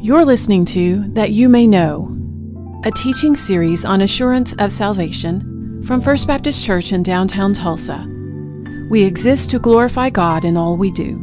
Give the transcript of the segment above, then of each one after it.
You're listening to That You May Know, a teaching series on assurance of salvation from First Baptist Church in downtown Tulsa. We exist to glorify God in all we do.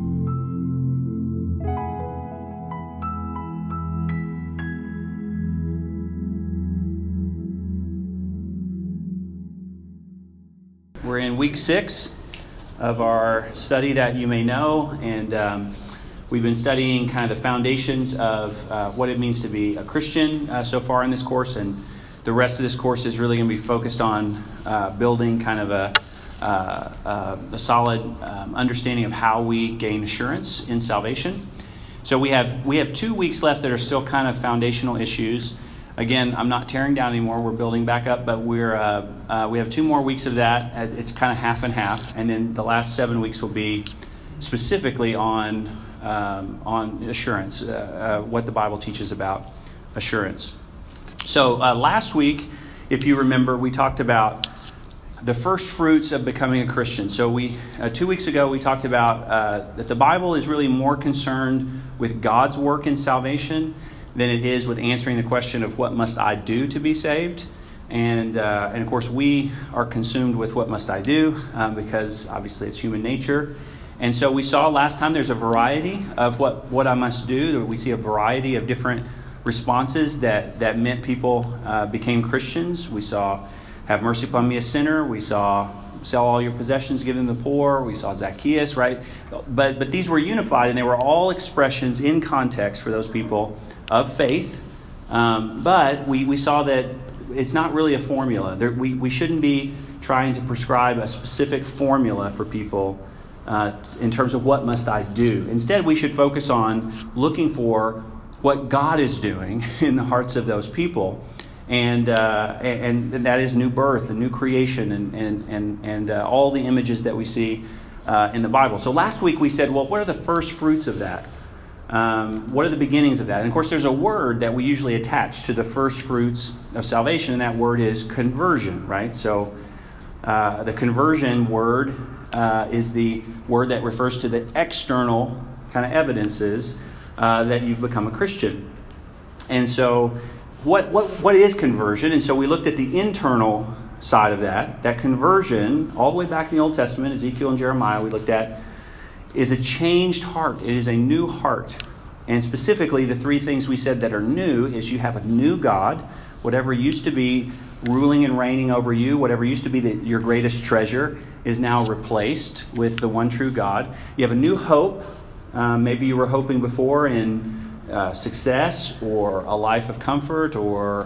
We're in week 6 of our study That You May Know, and we've been studying kind of the foundations of what it means to be a Christian so far in this course, and the rest of this course is really going to be focused on building kind of a solid understanding of how we gain assurance in salvation. So we have 2 weeks left that are still kind of foundational issues. Again, I'm not tearing down anymore. We're building back up, but we have 2 more weeks of that. It's kind of half and half, and then the last 7 weeks will be specifically on assurance, what the Bible teaches about assurance. So last week, if you remember, we talked about the first fruits of becoming a Christian. So 2 weeks ago, we talked about that the Bible is really more concerned with God's work in salvation than it is with answering the question of what must I do to be saved. And of course, we are consumed with what must I do because obviously it's human nature. And so we saw last time there's a variety of what I must do. We see a variety of different responses that meant people became Christians. We saw have mercy upon me, a sinner. We saw sell all your possessions, give them to the poor. We saw Zacchaeus, right? But these were unified, and they were all expressions in context for those people of faith. But we saw that it's not really a formula. We shouldn't be trying to prescribe a specific formula for people in terms of what must I do. Instead, we should focus on looking for what God is doing in the hearts of those people, and that is new birth and new creation and all the images that we see in the Bible. So last week we said, well, what are the first fruits of that? What are the beginnings of that? And of course, there's a word that we usually attach to the first fruits of salvation, and that word is conversion, right? So the conversion word is the word that refers to the external kind of evidences that you've become a Christian. And so what is conversion? And so we looked at the internal side of that conversion, all the way back in the Old Testament, Ezekiel and Jeremiah, we looked at, is a changed heart. It is a new heart. And specifically, the 3 things we said that are new is you have a new God. Whatever used to be ruling and reigning over you, whatever used to be your greatest treasure, is now replaced with the one true God. You have a new hope. Maybe you were hoping before in success or a life of comfort or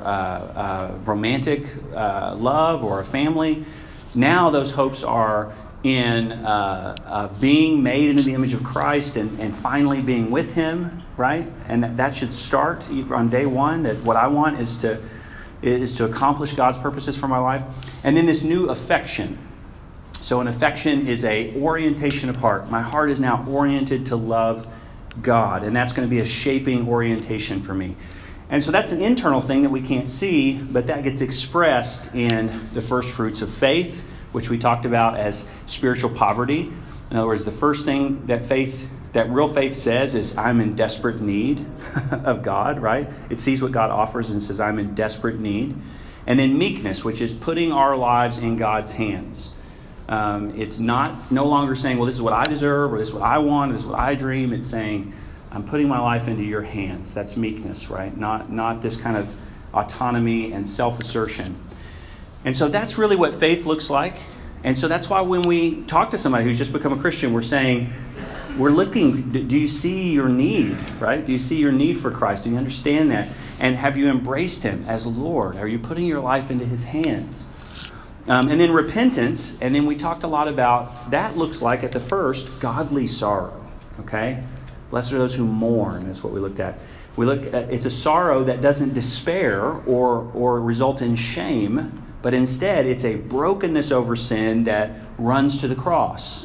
romantic love or a family. Now those hopes are in being made into the image of Christ and finally being with Him, right? And that should start on day one, that what I want is to accomplish God's purposes for my life. And then this new affection. So an affection is a orientation of heart. My heart is now oriented to love God, and that's going to be a shaping orientation for me. And so that's an internal thing that we can't see, but that gets expressed in the first fruits of faith, which we talked about as spiritual poverty. In other words, the first thing that real faith says is, I'm in desperate need of God, right? It sees what God offers and says, I'm in desperate need. And then meekness, which is putting our lives in God's hands. It's no longer saying, well, this is what I deserve, or this is what I want, or this is what I dream. It's saying, I'm putting my life into your hands. That's meekness, right? Not this kind of autonomy and self-assertion. And so that's really what faith looks like. And so that's why when we talk to somebody who's just become a Christian, we're looking, do you see your need, right? Do you see your need for Christ? Do you understand that? And have you embraced Him as Lord? Are you putting your life into His hands? And then repentance, and then we talked a lot about, that looks like at the first, godly sorrow, okay? Blessed are those who mourn, is what we looked at. It's a sorrow that doesn't despair or result in shame, but instead it's a brokenness over sin that runs to the cross.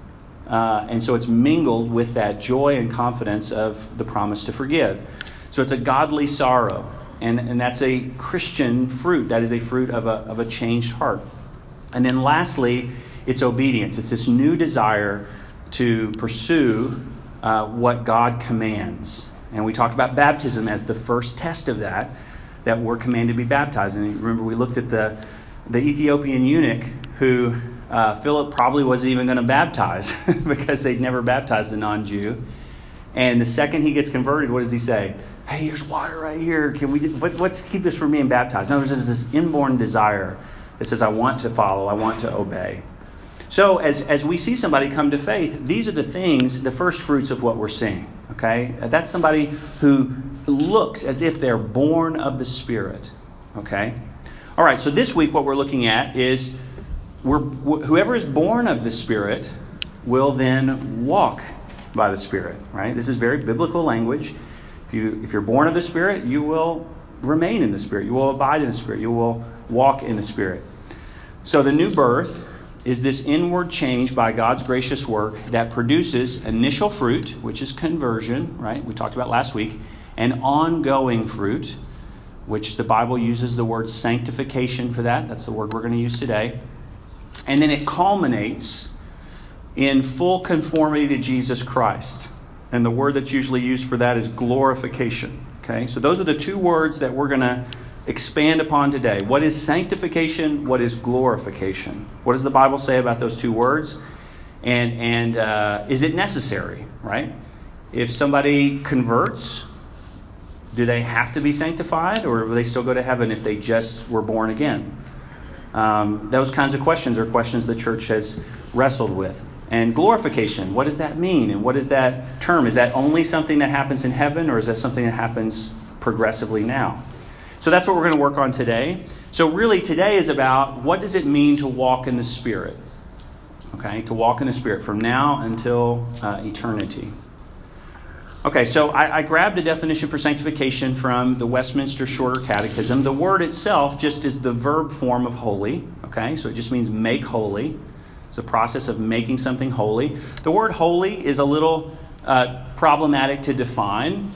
And so it's mingled with that joy and confidence of the promise to forgive. So it's a godly sorrow. And that's a Christian fruit. That is a fruit of a changed heart. And then lastly, it's obedience. It's this new desire to pursue what God commands. And we talked about baptism as the first test of that we're commanded to be baptized. And remember, we looked at the Ethiopian eunuch who Philip probably wasn't even going to baptize because they'd never baptized a non-Jew. And the second he gets converted, what does he say? Hey, here's water right here. Can we? What's keep us from being baptized? No, there's this inborn desire that says, I want to follow, I want to obey. So as we see somebody come to faith, these are the things, the first fruits of what we're seeing. Okay, that's somebody who looks as if they're born of the Spirit. Okay, all right. So this week, what we're looking at is whoever is born of the Spirit will then walk by the Spirit. Right. This is very biblical language. If you're born of the Spirit, you will remain in the Spirit. You will abide in the Spirit. You will walk in the Spirit. So the new birth is this inward change by God's gracious work that produces initial fruit, which is conversion, right? We talked about last week, and ongoing fruit, which the Bible uses the word sanctification for that. That's the word we're going to use today. And then it culminates in full conformity to Jesus Christ. And the word that's usually used for that is glorification. Okay, so those are the two words that we're going to expand upon today. What is sanctification? What is glorification? What does the Bible say about those two words? And is it necessary, right? If somebody converts, do they have to be sanctified, or will they still go to heaven if they just were born again? Those kinds of questions are questions the church has wrestled with. And glorification, what does that mean? And what is that term? Is that only something that happens in heaven, or is that something that happens progressively now? So that's what we're going to work on today. So really today is about what does it mean to walk in the Spirit? Okay, to walk in the Spirit from now until eternity. Okay, so I grabbed a definition for sanctification from the Westminster Shorter Catechism. The word itself just is the verb form of holy. Okay, so it just means make holy. It's a process of making something holy. The word holy is a little problematic to define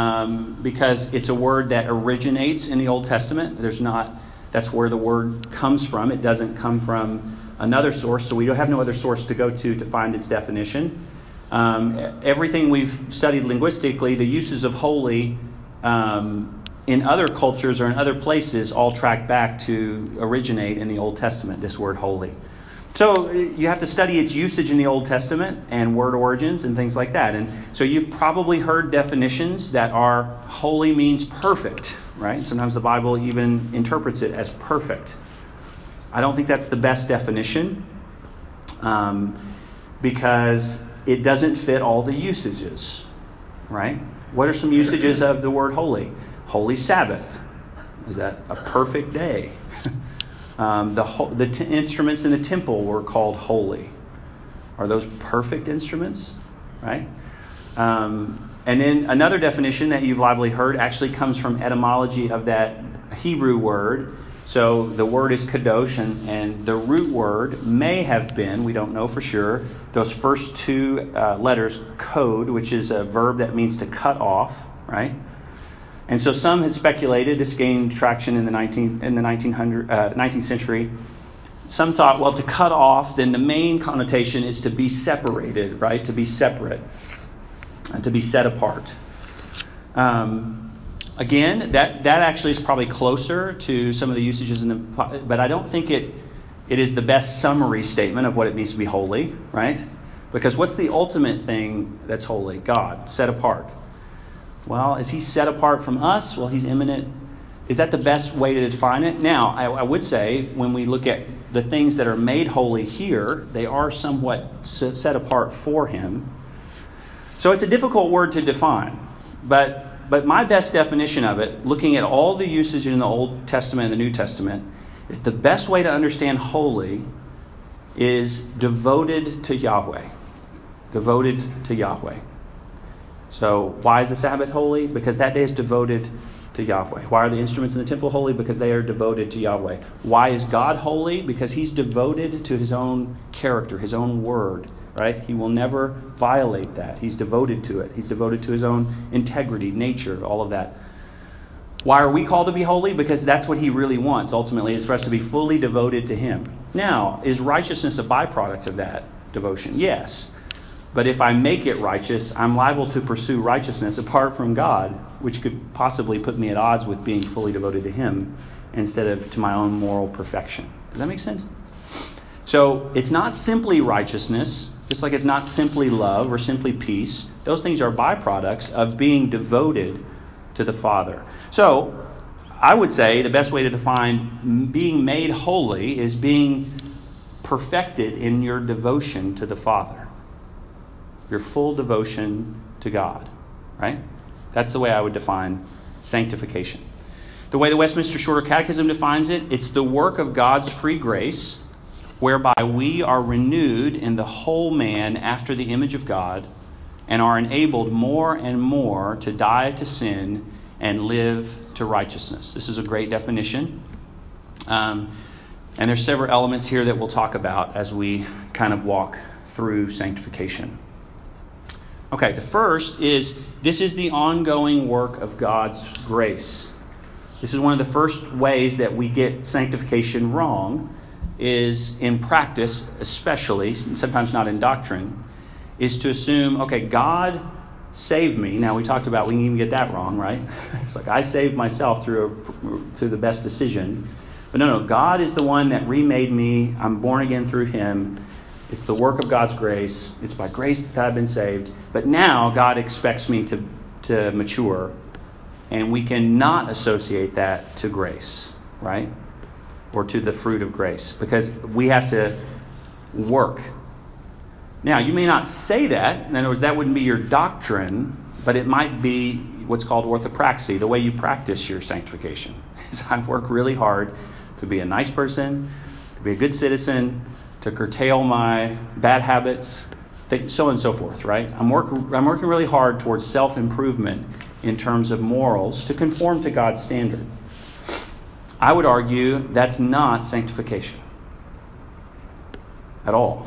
because it's a word that originates in the Old Testament. That's where the word comes from. It doesn't come from another source, so we don't have no other source to go to find its definition. Everything we've studied linguistically, the uses of holy in other cultures or in other places all track back to originate in the Old Testament, this word holy. So you have to study its usage in the Old Testament and word origins and things like that. And so you've probably heard definitions that are holy means perfect, right? Sometimes the Bible even interprets it as perfect. I don't think that's the best definition because it doesn't fit all the usages, right? What are some usages of the word holy? Holy Sabbath. Is that a perfect day? The instruments in the temple were called holy. Are those perfect instruments? Right? And then another definition that you've likely heard actually comes from etymology of that Hebrew word. So the word is kadosh, and the root word may have been, we don't know for sure, those first two letters, kod, which is a verb that means to cut off, right? And so some had speculated, this gained traction in the 19th century. Some thought, well, to cut off, then the main connotation is to be separated, right? To be separate, to be set apart. Again, that actually is probably closer to some of the usages but I don't think it is the best summary statement of what it means to be holy, right? Because what's the ultimate thing that's holy? God, set apart. Well, is he set apart from us? Well, he's immanent. Is that the best way to define it? Now, I would say when we look at the things that are made holy here, they are somewhat set apart for him. So it's a difficult word to define. But my best definition of it, looking at all the usage in the Old Testament and the New Testament, is the best way to understand holy is devoted to Yahweh. Devoted to Yahweh. So why is the Sabbath holy? Because that day is devoted to Yahweh. Why are the instruments in the temple holy? Because they are devoted to Yahweh. Why is God holy? Because he's devoted to his own character, his own word, right? He will never violate that. He's devoted to it. He's devoted to his own integrity, nature, all of that. Why are we called to be holy? Because that's what he really wants, ultimately, is for us to be fully devoted to him. Now, is righteousness a byproduct of that devotion? Yes. But if I make it righteous, I'm liable to pursue righteousness apart from God, which could possibly put me at odds with being fully devoted to Him instead of to my own moral perfection. Does that make sense? So it's not simply righteousness, just like it's not simply love or simply peace. Those things are byproducts of being devoted to the Father. So I would say the best way to define being made holy is being perfected in your devotion to the Father. Your full devotion to God, right? That's the way I would define sanctification. The way the Westminster Shorter Catechism defines it, it's the work of God's free grace, whereby we are renewed in the whole man after the image of God and are enabled more and more to die to sin and live to righteousness. This is a great definition. And there's several elements here that we'll talk about as we kind of walk through sanctification. Okay, the first is, this is the ongoing work of God's grace. This is one of the first ways that we get sanctification wrong, is in practice especially, sometimes not in doctrine, is to assume, okay, God saved me. Now, we talked about we can even get that wrong, right? It's like I saved myself through the best decision. But no, God is the one that remade me. I'm born again through Him. It's the work of God's grace. It's by grace that I've been saved. But now God expects me to mature. And we cannot associate that to grace, right? Or to the fruit of grace. Because we have to work. Now, you may not say that. In other words, that wouldn't be your doctrine. But it might be what's called orthopraxy, the way you practice your sanctification. Is I work really hard to be a nice person, to be a good citizen, to curtail my bad habits, so on and so forth, right? I'm working really hard towards self-improvement in terms of morals to conform to God's standard. I would argue that's not sanctification at all.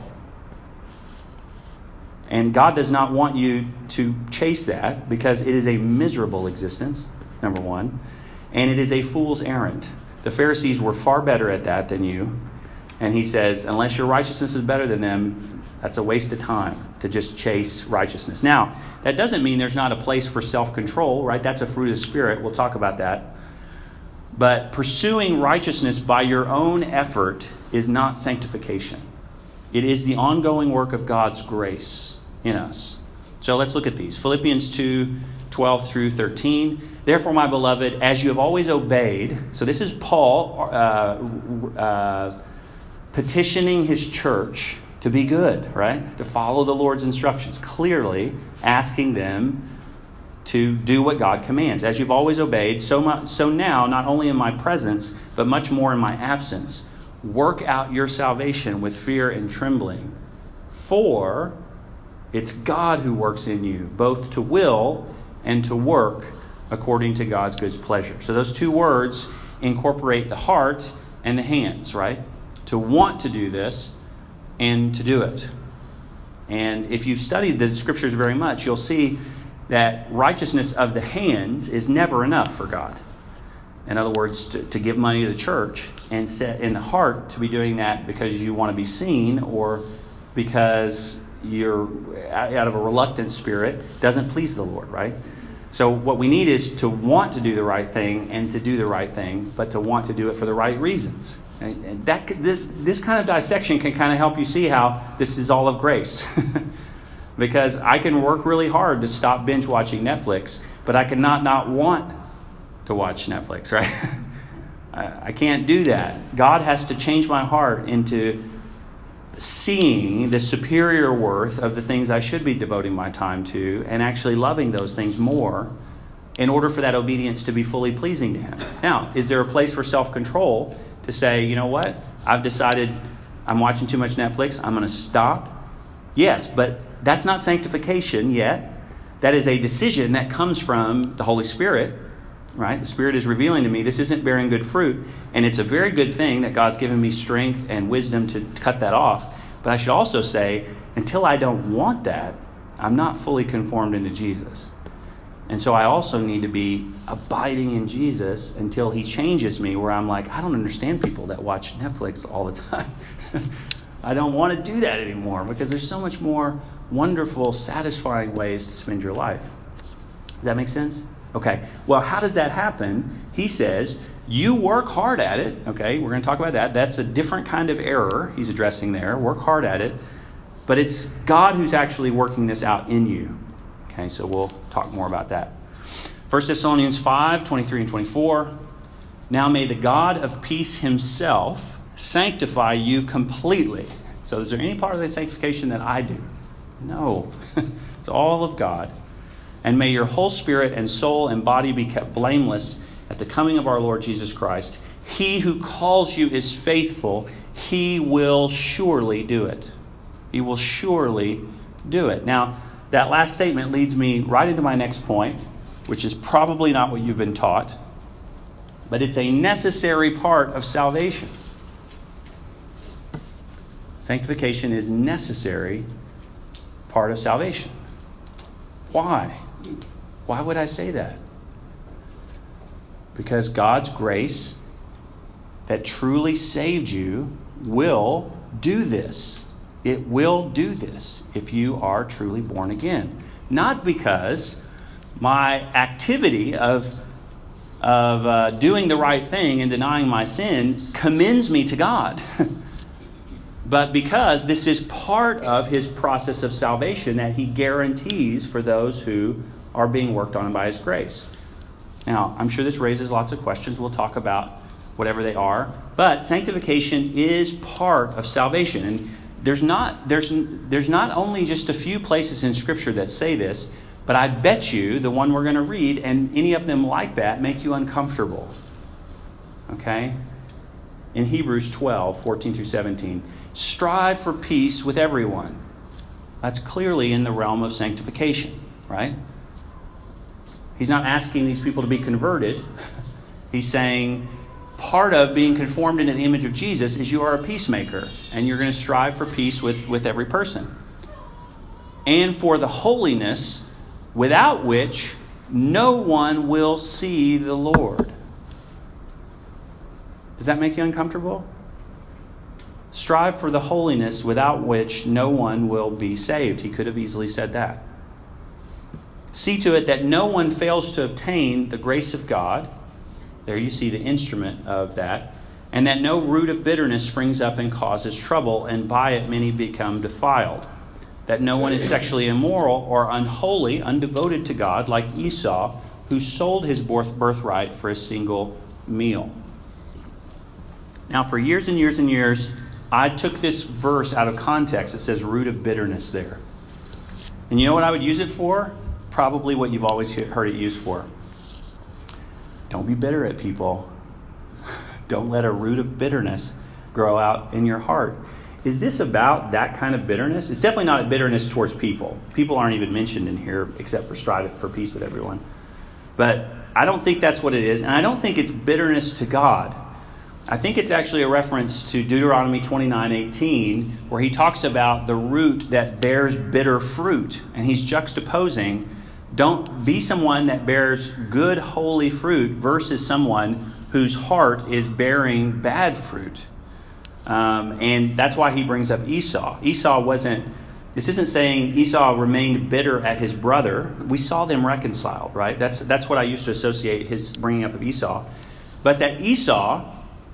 And God does not want you to chase that because it is a miserable existence, number one, and it is a fool's errand. The Pharisees were far better at that than you. And he says, unless your righteousness is better than them, that's a waste of time to just chase righteousness. Now, that doesn't mean there's not a place for self-control, right? That's a fruit of the Spirit. We'll talk about that. But pursuing righteousness by your own effort is not sanctification. It is the ongoing work of God's grace in us. So let's look at these. Philippians 2:12 through 13. Therefore, my beloved, as you have always obeyed. So this is Paul petitioning his church to be good, right? To follow the Lord's instructions. Clearly asking them to do what God commands. As you've always obeyed, so now, not only in my presence, but much more in my absence, work out your salvation with fear and trembling. For it's God who works in you, both to will and to work according to God's good pleasure. So those two words incorporate the heart and the hands, right? To want to do this and to do it. And if you've studied the scriptures very much, you'll see that righteousness of the hands is never enough for God. In other words, to give money to the church and set in the heart to be doing that because you want to be seen or because you're out of a reluctant spirit doesn't please the Lord, right? So what we need is to want to do the right thing and to do the right thing, but to want to do it for the right reasons. And this kind of dissection can kind of help you see how this is all of grace. Because I can work really hard to stop binge watching Netflix, but I cannot not want to watch Netflix, right? I can't do that. God has to change my heart into seeing the superior worth of the things I should be devoting my time to and actually loving those things more in order for that obedience to be fully pleasing to Him. Now, is there a place for self-control to say, you know what, I've decided I'm watching too much Netflix, I'm going to stop? Yes, but that's not sanctification yet. That is a decision that comes from the Holy Spirit, right? The Spirit is revealing to me this isn't bearing good fruit, and it's a very good thing that God's given me strength and wisdom to cut that off. But I should also say, until I don't want that, I'm not fully conformed into Jesus. And so I also need to be abiding in Jesus until He changes me, where I'm like, I don't understand people that watch Netflix all the time. I don't want to do that anymore because there's so much more wonderful, satisfying ways to spend your life. Does that make sense? Okay. Well, how does that happen? He says, you work hard at it. Okay, we're going to talk about that. That's a different kind of error he's addressing there. Work hard at it. But it's God who's actually working this out in you. Okay, so we'll talk more about that. 1 Thessalonians 5, 23 and 24. Now may the God of peace himself sanctify you completely. So is there any part of the sanctification that I do? No. It's all of God. And may your whole spirit and soul and body be kept blameless at the coming of our Lord Jesus Christ. He who calls you is faithful. He will surely do it. He will surely do it. Now, that last statement leads me right into my next point, which is probably not what you've been taught, but it's a necessary part of salvation. Sanctification is necessary part of salvation. Why? Why would I say that? Because God's grace that truly saved you will do this. It will do this if you are truly born again. Not because my activity of doing the right thing and denying my sin commends me to God, but because this is part of his process of salvation that he guarantees for those who are being worked on by his grace. Now, I'm sure this raises lots of questions. We'll talk about whatever they are. But sanctification is part of salvation. And there's not only just a few places in Scripture that say this, but I bet you the one we're going to read, and any of them like that, make you uncomfortable. Okay? In Hebrews 12, 14 through 17, strive for peace with everyone. That's clearly in the realm of sanctification, right? He's not asking these people to be converted. He's saying part of being conformed into the image of Jesus is you are a peacemaker, and you're going to strive for peace with every person. And for the holiness without which no one will see the Lord. Does that make you uncomfortable? Strive for the holiness without which no one will be saved. He could have easily said that. See to it that no one fails to obtain the grace of God. There you see the instrument of that. And that no root of bitterness springs up and causes trouble, and by it many become defiled. That no one is sexually immoral or unholy, undevoted to God, like Esau, who sold his birthright for a single meal. Now, for years and years and years, I took this verse out of context. It says root of bitterness there. And you know what I would use it for? Probably what you've always heard it used for. Don't be bitter at people. Don't let a root of bitterness grow out in your heart. Is this about that kind of bitterness? It's definitely not a bitterness towards people. People aren't even mentioned in here except for striving for peace with everyone. But I don't think that's what it is. And I don't think it's bitterness to God. I think it's actually a reference to Deuteronomy 29:18, where he talks about the root that bears bitter fruit. And he's juxtaposing, don't be someone that bears good, holy fruit versus someone whose heart is bearing bad fruit. And that's why he brings up Esau. This isn't saying Esau remained bitter at his brother. We saw them reconciled, right? That's what I used to associate his bringing up of Esau. But that Esau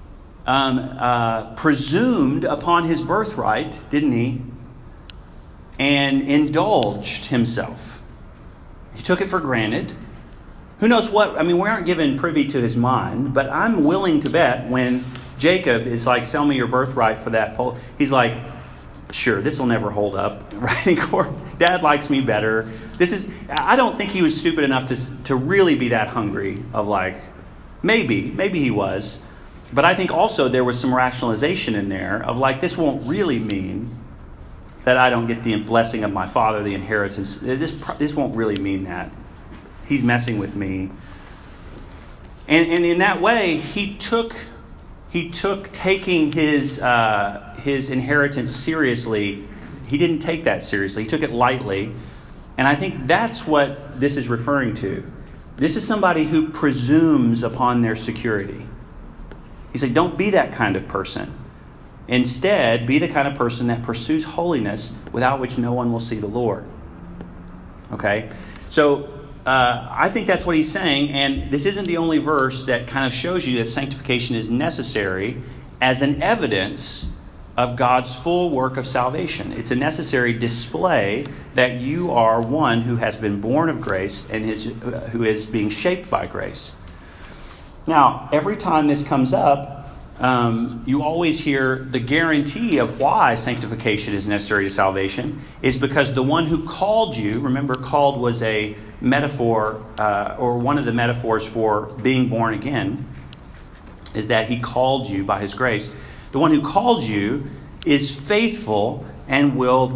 presumed upon his birthright, didn't he? And indulged himself. He took it for granted. Who knows what? I mean, we aren't given privy to his mind, but I'm willing to bet when Jacob is like, sell me your birthright for that pole, he's like, sure, this will never hold up, right? In court, Dad likes me better. I don't think he was stupid enough to really be that hungry of like, maybe he was. But I think also there was some rationalization in there of like, this won't really mean that I don't get the blessing of my father, the inheritance. This won't really mean that. He's messing with me. And in that way, he took taking his inheritance seriously. He didn't take that seriously. He took it lightly. And I think that's what this is referring to. This is somebody who presumes upon their security. He said, don't be that kind of person. Instead, be the kind of person that pursues holiness without which no one will see the Lord. Okay? So, I think that's what he's saying, and this isn't the only verse that kind of shows you that sanctification is necessary as an evidence of God's full work of salvation. It's a necessary display that you are one who has been born of grace and who is being shaped by grace. Now, every time this comes up, you always hear the guarantee of why sanctification is necessary to salvation is because the one who called you, remember called was a metaphor, or one of the metaphors for being born again, is that he called you by his grace. The one who called you is faithful and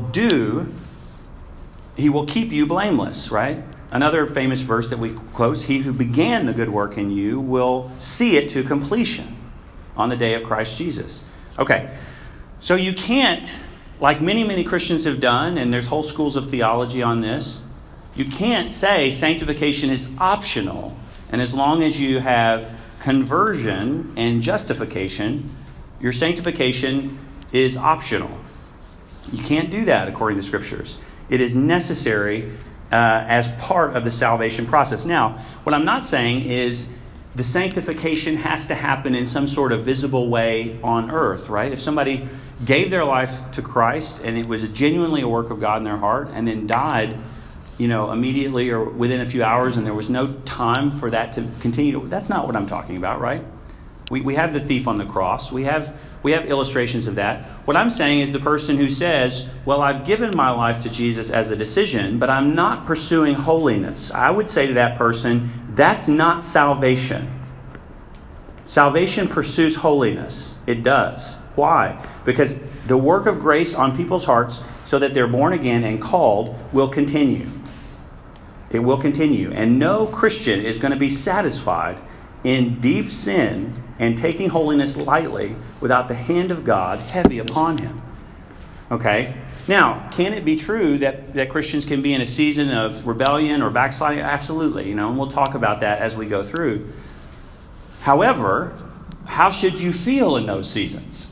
he will keep you blameless, right? Another famous verse that we quote, he who began the good work in you will see it to completion on the day of Christ Jesus. Okay, so you can't, like many Christians have done, and there's whole schools of theology on this, you can't say sanctification is optional, and as long as you have conversion and justification, your sanctification is optional. You can't do that according to Scriptures. It is necessary as part of the salvation process. Now, what I'm not saying is the sanctification has to happen in some sort of visible way on earth, right? If somebody gave their life to Christ and it was genuinely a work of God in their heart and then died, immediately or within a few hours and there was no time for that to continue, that's not what I'm talking about, right? We have the thief on the cross. We have illustrations of that. What I'm saying is the person who says, well, I've given my life to Jesus as a decision, but I'm not pursuing holiness. I would say to that person, that's not salvation. Salvation pursues holiness. It does. Why? Because the work of grace on people's hearts so that they're born again and called will continue. It will continue. And no Christian is going to be satisfied in deep sin and taking holiness lightly without the hand of God heavy upon him. Okay? Now, can it be true that Christians can be in a season of rebellion or backsliding? Absolutely, and we'll talk about that as we go through. However, how should you feel in those seasons?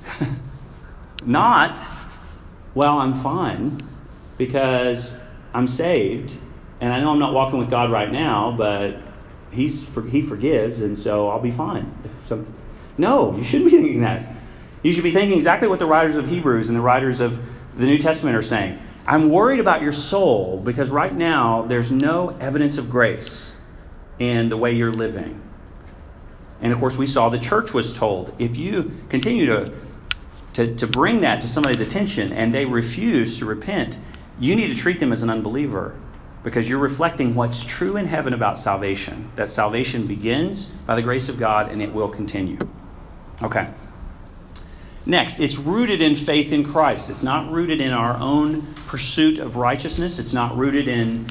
Not, well, I'm fine because I'm saved and I know I'm not walking with God right now, but He forgives, and so I'll be fine. No, you shouldn't be thinking that. You should be thinking exactly what the writers of Hebrews and the writers of the New Testament are saying. I'm worried about your soul because right now there's no evidence of grace in the way you're living. And of course we saw the church was told, if you continue to bring that to somebody's attention and they refuse to repent, you need to treat them as an unbeliever. Because you're reflecting what's true in heaven about salvation. That salvation begins by the grace of God and it will continue. Okay. Next, it's rooted in faith in Christ. It's not rooted in our own pursuit of righteousness. It's not rooted in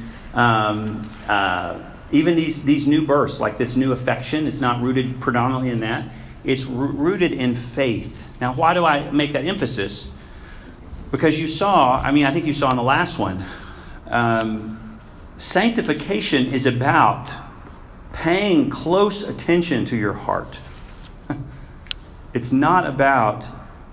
even these new births, like this new affection. It's not rooted predominantly in that. It's rooted in faith. Now, why do I make that emphasis? Because I think you saw in the last one, sanctification is about paying close attention to your heart. It's not about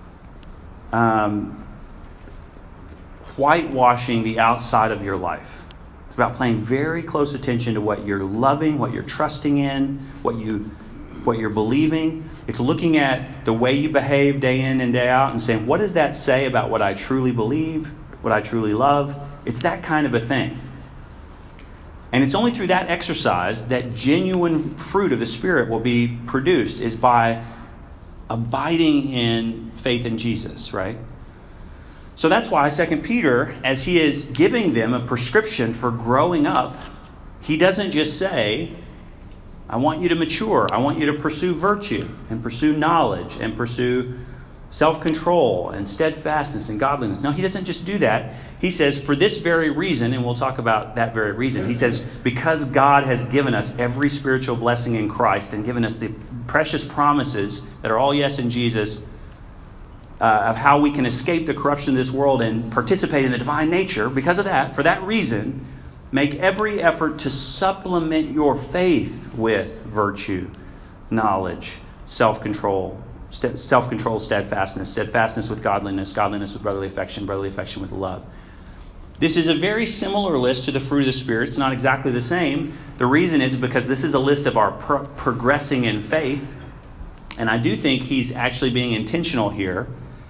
whitewashing the outside of your life. It's about paying very close attention to what you're loving, what you're trusting in, what you're believing. It's looking at the way you behave day in and day out and saying, what does that say about what I truly believe, what I truly love? It's that kind of a thing. And it's only through that exercise that genuine fruit of the Spirit will be produced, is by abiding in faith in Jesus, right? So that's why 2 Peter, as he is giving them a prescription for growing up, he doesn't just say, I want you to mature. I want you to pursue virtue and pursue knowledge and pursue self-control and steadfastness and godliness. No, he doesn't just do that. He says, for this very reason, and we'll talk about that very reason, he says, because God has given us every spiritual blessing in Christ and given us the precious promises that are all yes in Jesus, of how we can escape the corruption of this world and participate in the divine nature, because of that, for that reason, make every effort to supplement your faith with virtue, knowledge, self-control, self-control, steadfastness, steadfastness with godliness, godliness with brotherly affection with love. This is a very similar list to the fruit of the Spirit. It's not exactly the same. The reason is because this is a list of our progressing in faith. And I do think he's actually being intentional here.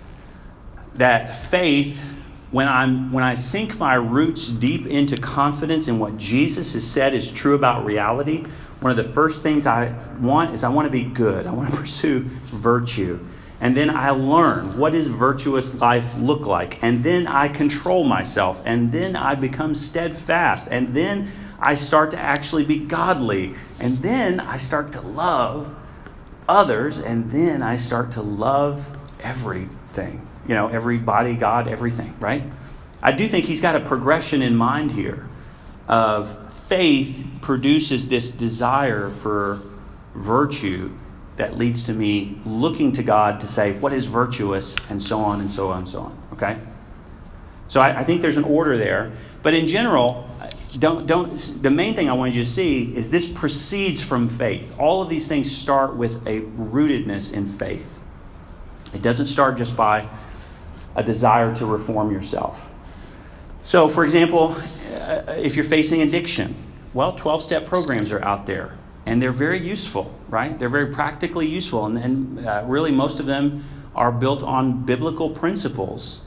That faith, when I sink my roots deep into confidence in what Jesus has said is true about reality, one of the first things I want to be good. I want to pursue virtue. And then I learn, what does virtuous life look like? And then I control myself. And then I become steadfast. And then I start to actually be godly. And then I start to love others. And then I start to love everything. Everybody, God, everything, right? I do think he's got a progression in mind here of faith produces this desire for virtue that leads to me looking to God to say what is virtuous, and so on and so on and so on. Okay? So I think there's an order there. But in general, the main thing I wanted you to see is this proceeds from faith. All of these things start with a rootedness in faith. It doesn't start just by a desire to reform yourself. So, for example, if you're facing addiction, well, 12-step programs are out there. And they're very useful, right? They're very practically useful. And really most of them are built on biblical principles.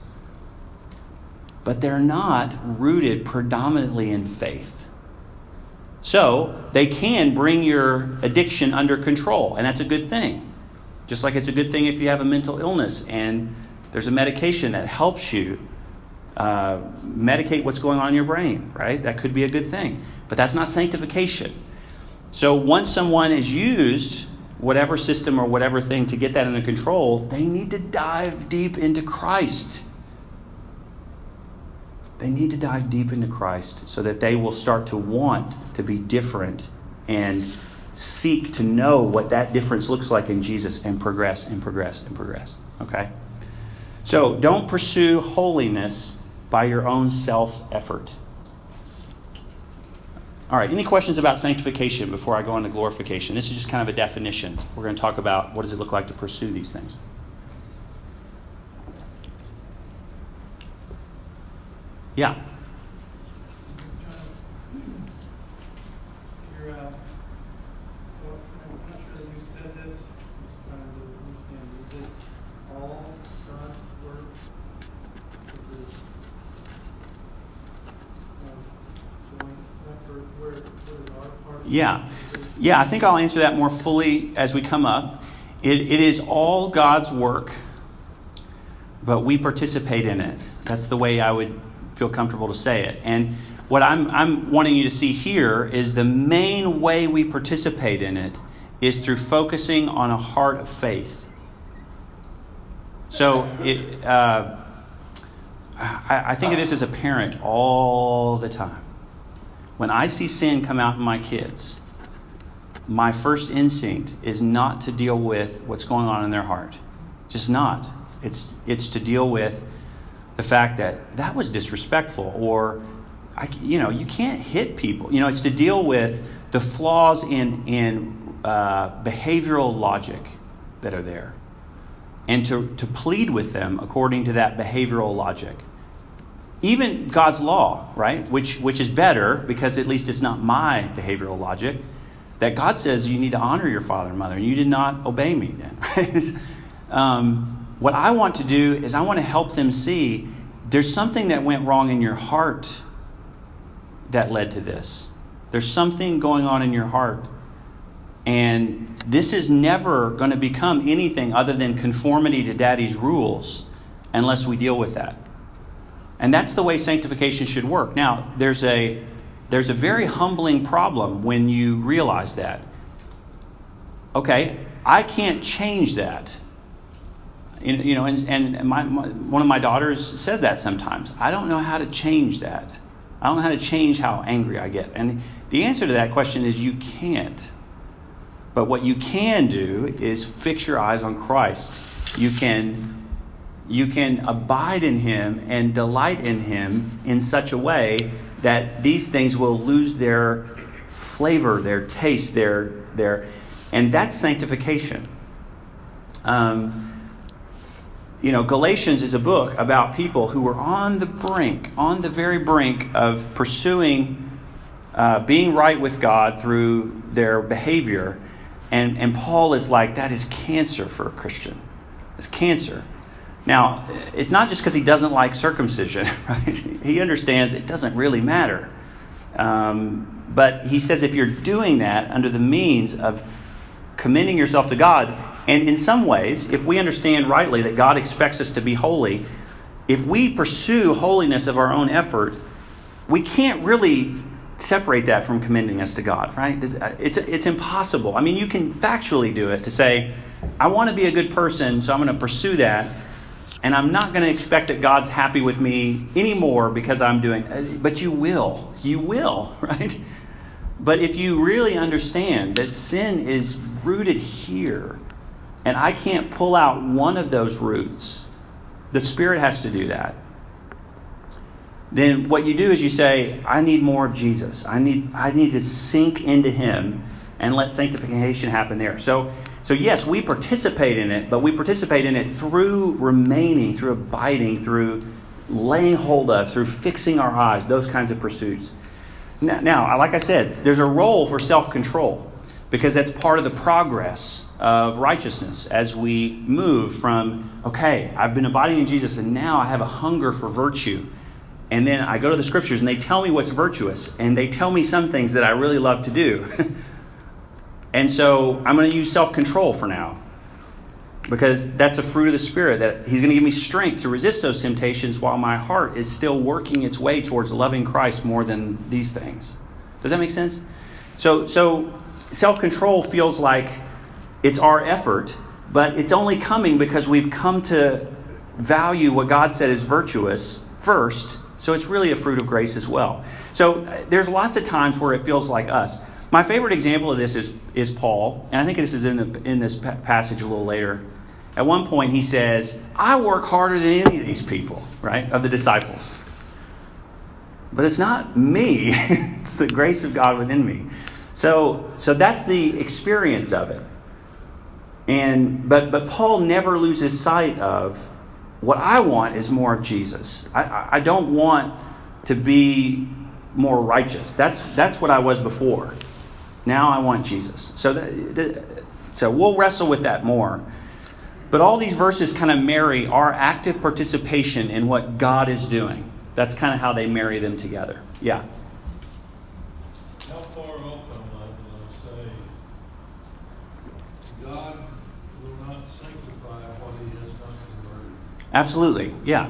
But they're not rooted predominantly in faith. So they can bring your addiction under control. And that's a good thing. Just like it's a good thing if you have a mental illness and there's a medication that helps you medicate what's going on in your brain, right? That could be a good thing. But that's not sanctification. So once someone has used whatever system or whatever thing to get that under control, they need to dive deep into Christ. They need to dive deep into Christ so that they will start to want to be different and seek to know what that difference looks like in Jesus and progress and progress and progress. Okay? So don't pursue holiness by your own self-effort. All right, any questions about sanctification before I go into glorification? This is just kind of a definition. We're going to talk about what does it look like to pursue these things. Yeah. So I'm not sure that you said this. I'm just trying to understand. Is this all God's work? Is this joint effort? Where is our part? Yeah, I think I'll answer that more fully as we come up. It is all God's work, but we participate in it. That's the way I would feel comfortable to say it. And what I'm wanting you to see here is the main way we participate in it is through focusing on a heart of faith. So I think of this as a parent all the time. When I see sin come out in my kids, my first instinct is not to deal with what's going on in their heart. Just not. It's to deal with the fact that was disrespectful, or you can't hit people. It's to deal with the flaws in behavioral logic that are there, and to plead with them according to that behavioral logic. Even God's law, right, which is better because at least it's not my behavioral logic, that God says you need to honor your father and mother, and you did not obey me then. Right? What I want to do is I want to help them see there's something that went wrong in your heart that led to this. There's something going on in your heart. And this is never going to become anything other than conformity to Daddy's rules unless we deal with that. And that's the way sanctification should work. Now, there's a very humbling problem when you realize that. Okay, I can't change that. And one of my daughters says that sometimes. I don't know how to change that. I don't know how to change how angry I get. And the answer to that question is you can't. But what you can do is fix your eyes on Christ. You can abide in Him and delight in Him in such a way that these things will lose their flavor, their taste, and that's sanctification. Galatians is a book about people who were on the very brink of pursuing being right with God through their behavior. And Paul is like, that is cancer for a Christian. It's cancer. Now, it's not just because he doesn't like circumcision, right? He understands it doesn't really matter. But he says if you're doing that under the means of commending yourself to God, and in some ways, if we understand rightly that God expects us to be holy, if we pursue holiness of our own effort, we can't really separate that from commending us to God, right? It's impossible. I mean, you can factually do it to say, I want to be a good person, so I'm going to pursue that, and I'm not going to expect that God's happy with me anymore because I'm doing. But you will, right? But if you really understand that sin is rooted here, and I can't pull out one of those roots, the Spirit has to do that. Then what you do is you say, I need more of Jesus. I need to sink into Him and let sanctification happen there. So yes, we participate in it, but we participate in it through remaining, through abiding, through laying hold of, through fixing our eyes, those kinds of pursuits. Now, like I said, there's a role for self-control because that's part of the progress of righteousness as we move from, okay, I've been abiding in Jesus and now I have a hunger for virtue. And then I go to the Scriptures and they tell me what's virtuous and they tell me some things that I really love to do. And so I'm going to use self-control for now because that's a fruit of the Spirit, that He's going to give me strength to resist those temptations while my heart is still working its way towards loving Christ more than these things. Does that make sense? So self-control feels like it's our effort, but it's only coming because we've come to value what God said is virtuous first. So it's really a fruit of grace as well. So there's lots of times where it feels like us. My favorite example of this is Paul, and I think this is in this passage a little later. At one point he says, I work harder than any of these people, right, of the disciples. But it's not me. It's the grace of God within me. So that's the experience of it. But Paul never loses sight of what I want is more of Jesus. I don't want to be more righteous. That's what I was before. Now I want Jesus. So we'll wrestle with that more. But all these verses kind of marry our active participation in what God is doing. That's kind of how they marry them together. Yeah. How far open will I say God will not sanctify what He has not converted? Absolutely, yeah.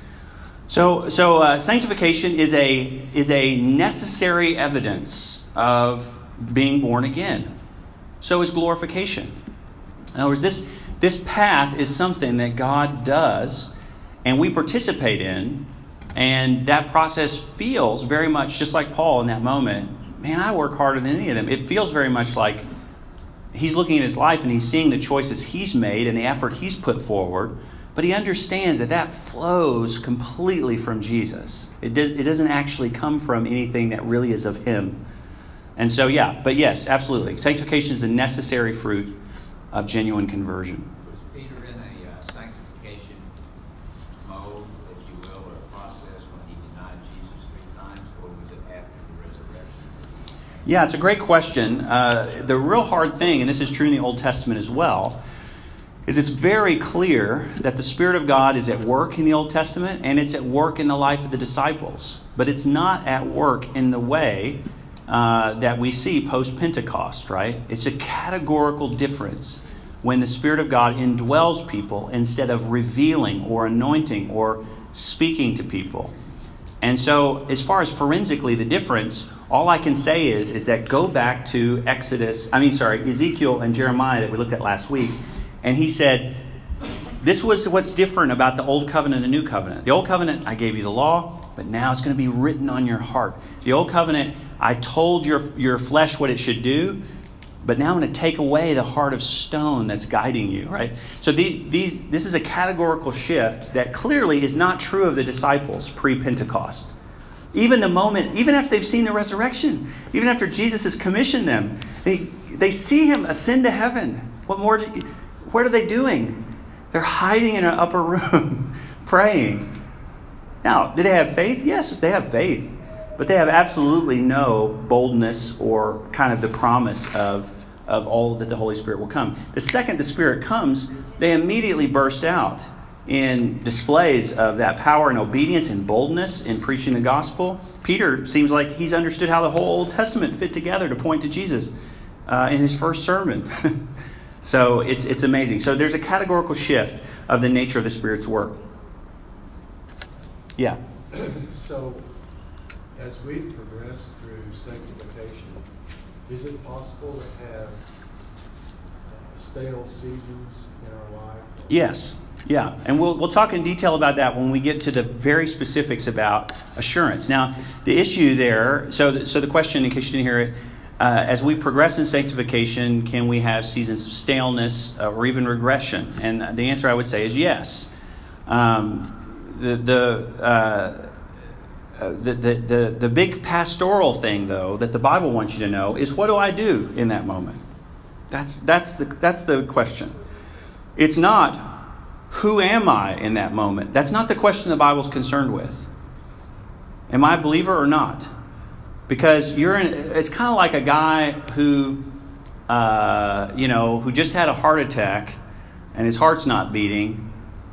So sanctification is a necessary evidence of being born again. So is glorification. In other words, this path is something that God does and we participate in, and that process feels very much just like Paul in that moment. Man, I work harder than any of them. It feels very much like he's looking at his life and he's seeing the choices he's made and the effort he's put forward, but he understands that flows completely from Jesus. It doesn't actually come from anything that really is of Him. And so, yeah, but yes, absolutely. Sanctification is a necessary fruit of genuine conversion. Was Peter in a sanctification mode, if you will, or a process when he denied Jesus 3 times, or was it after the resurrection? Yeah, it's a great question. The real hard thing, and this is true in the Old Testament as well, is it's very clear that the Spirit of God is at work in the Old Testament and it's at work in the life of the disciples. But it's not at work in the way that we see post-Pentecost, right? It's a categorical difference when the Spirit of God indwells people instead of revealing or anointing or speaking to people. And so as far as forensically the difference, all I can say is that go back to Ezekiel and Jeremiah that we looked at last week. And he said, this was what's different about the Old Covenant and the New Covenant. The Old Covenant, I gave you the law, but now it's going to be written on your heart. The Old Covenant, I told your flesh what it should do, but now I'm going to take away the heart of stone that's guiding you, right? So this is a categorical shift that clearly is not true of the disciples pre-Pentecost. Even after they've seen the resurrection, even after Jesus has commissioned them, they see Him ascend to heaven. What more? What are they doing? They're hiding in an upper room, praying. Now, do they have faith? Yes, they have faith. But they have absolutely no boldness or kind of the promise of all that the Holy Spirit will come. The second the Spirit comes, they immediately burst out in displays of that power and obedience and boldness in preaching the gospel. Peter seems like he's understood how the whole Old Testament fit together to point to Jesus in his first sermon. So it's amazing. So there's a categorical shift of the nature of the Spirit's work. Yeah. So, as we progress through sanctification, is it possible to have stale seasons in our life? Yes. Yeah. And we'll talk in detail about that when we get to the very specifics about assurance. Now, the issue there, so the question, in case you didn't hear it, as we progress in sanctification, can we have seasons of staleness or even regression? And the answer I would say is yes. The big pastoral thing, though, that the Bible wants you to know is, what do I do in that moment? That's the question. It's not, who am I in that moment? That's not the question the Bible's concerned with. Am I a believer or not? Because it's kind of like a guy who just had a heart attack and his heart's not beating,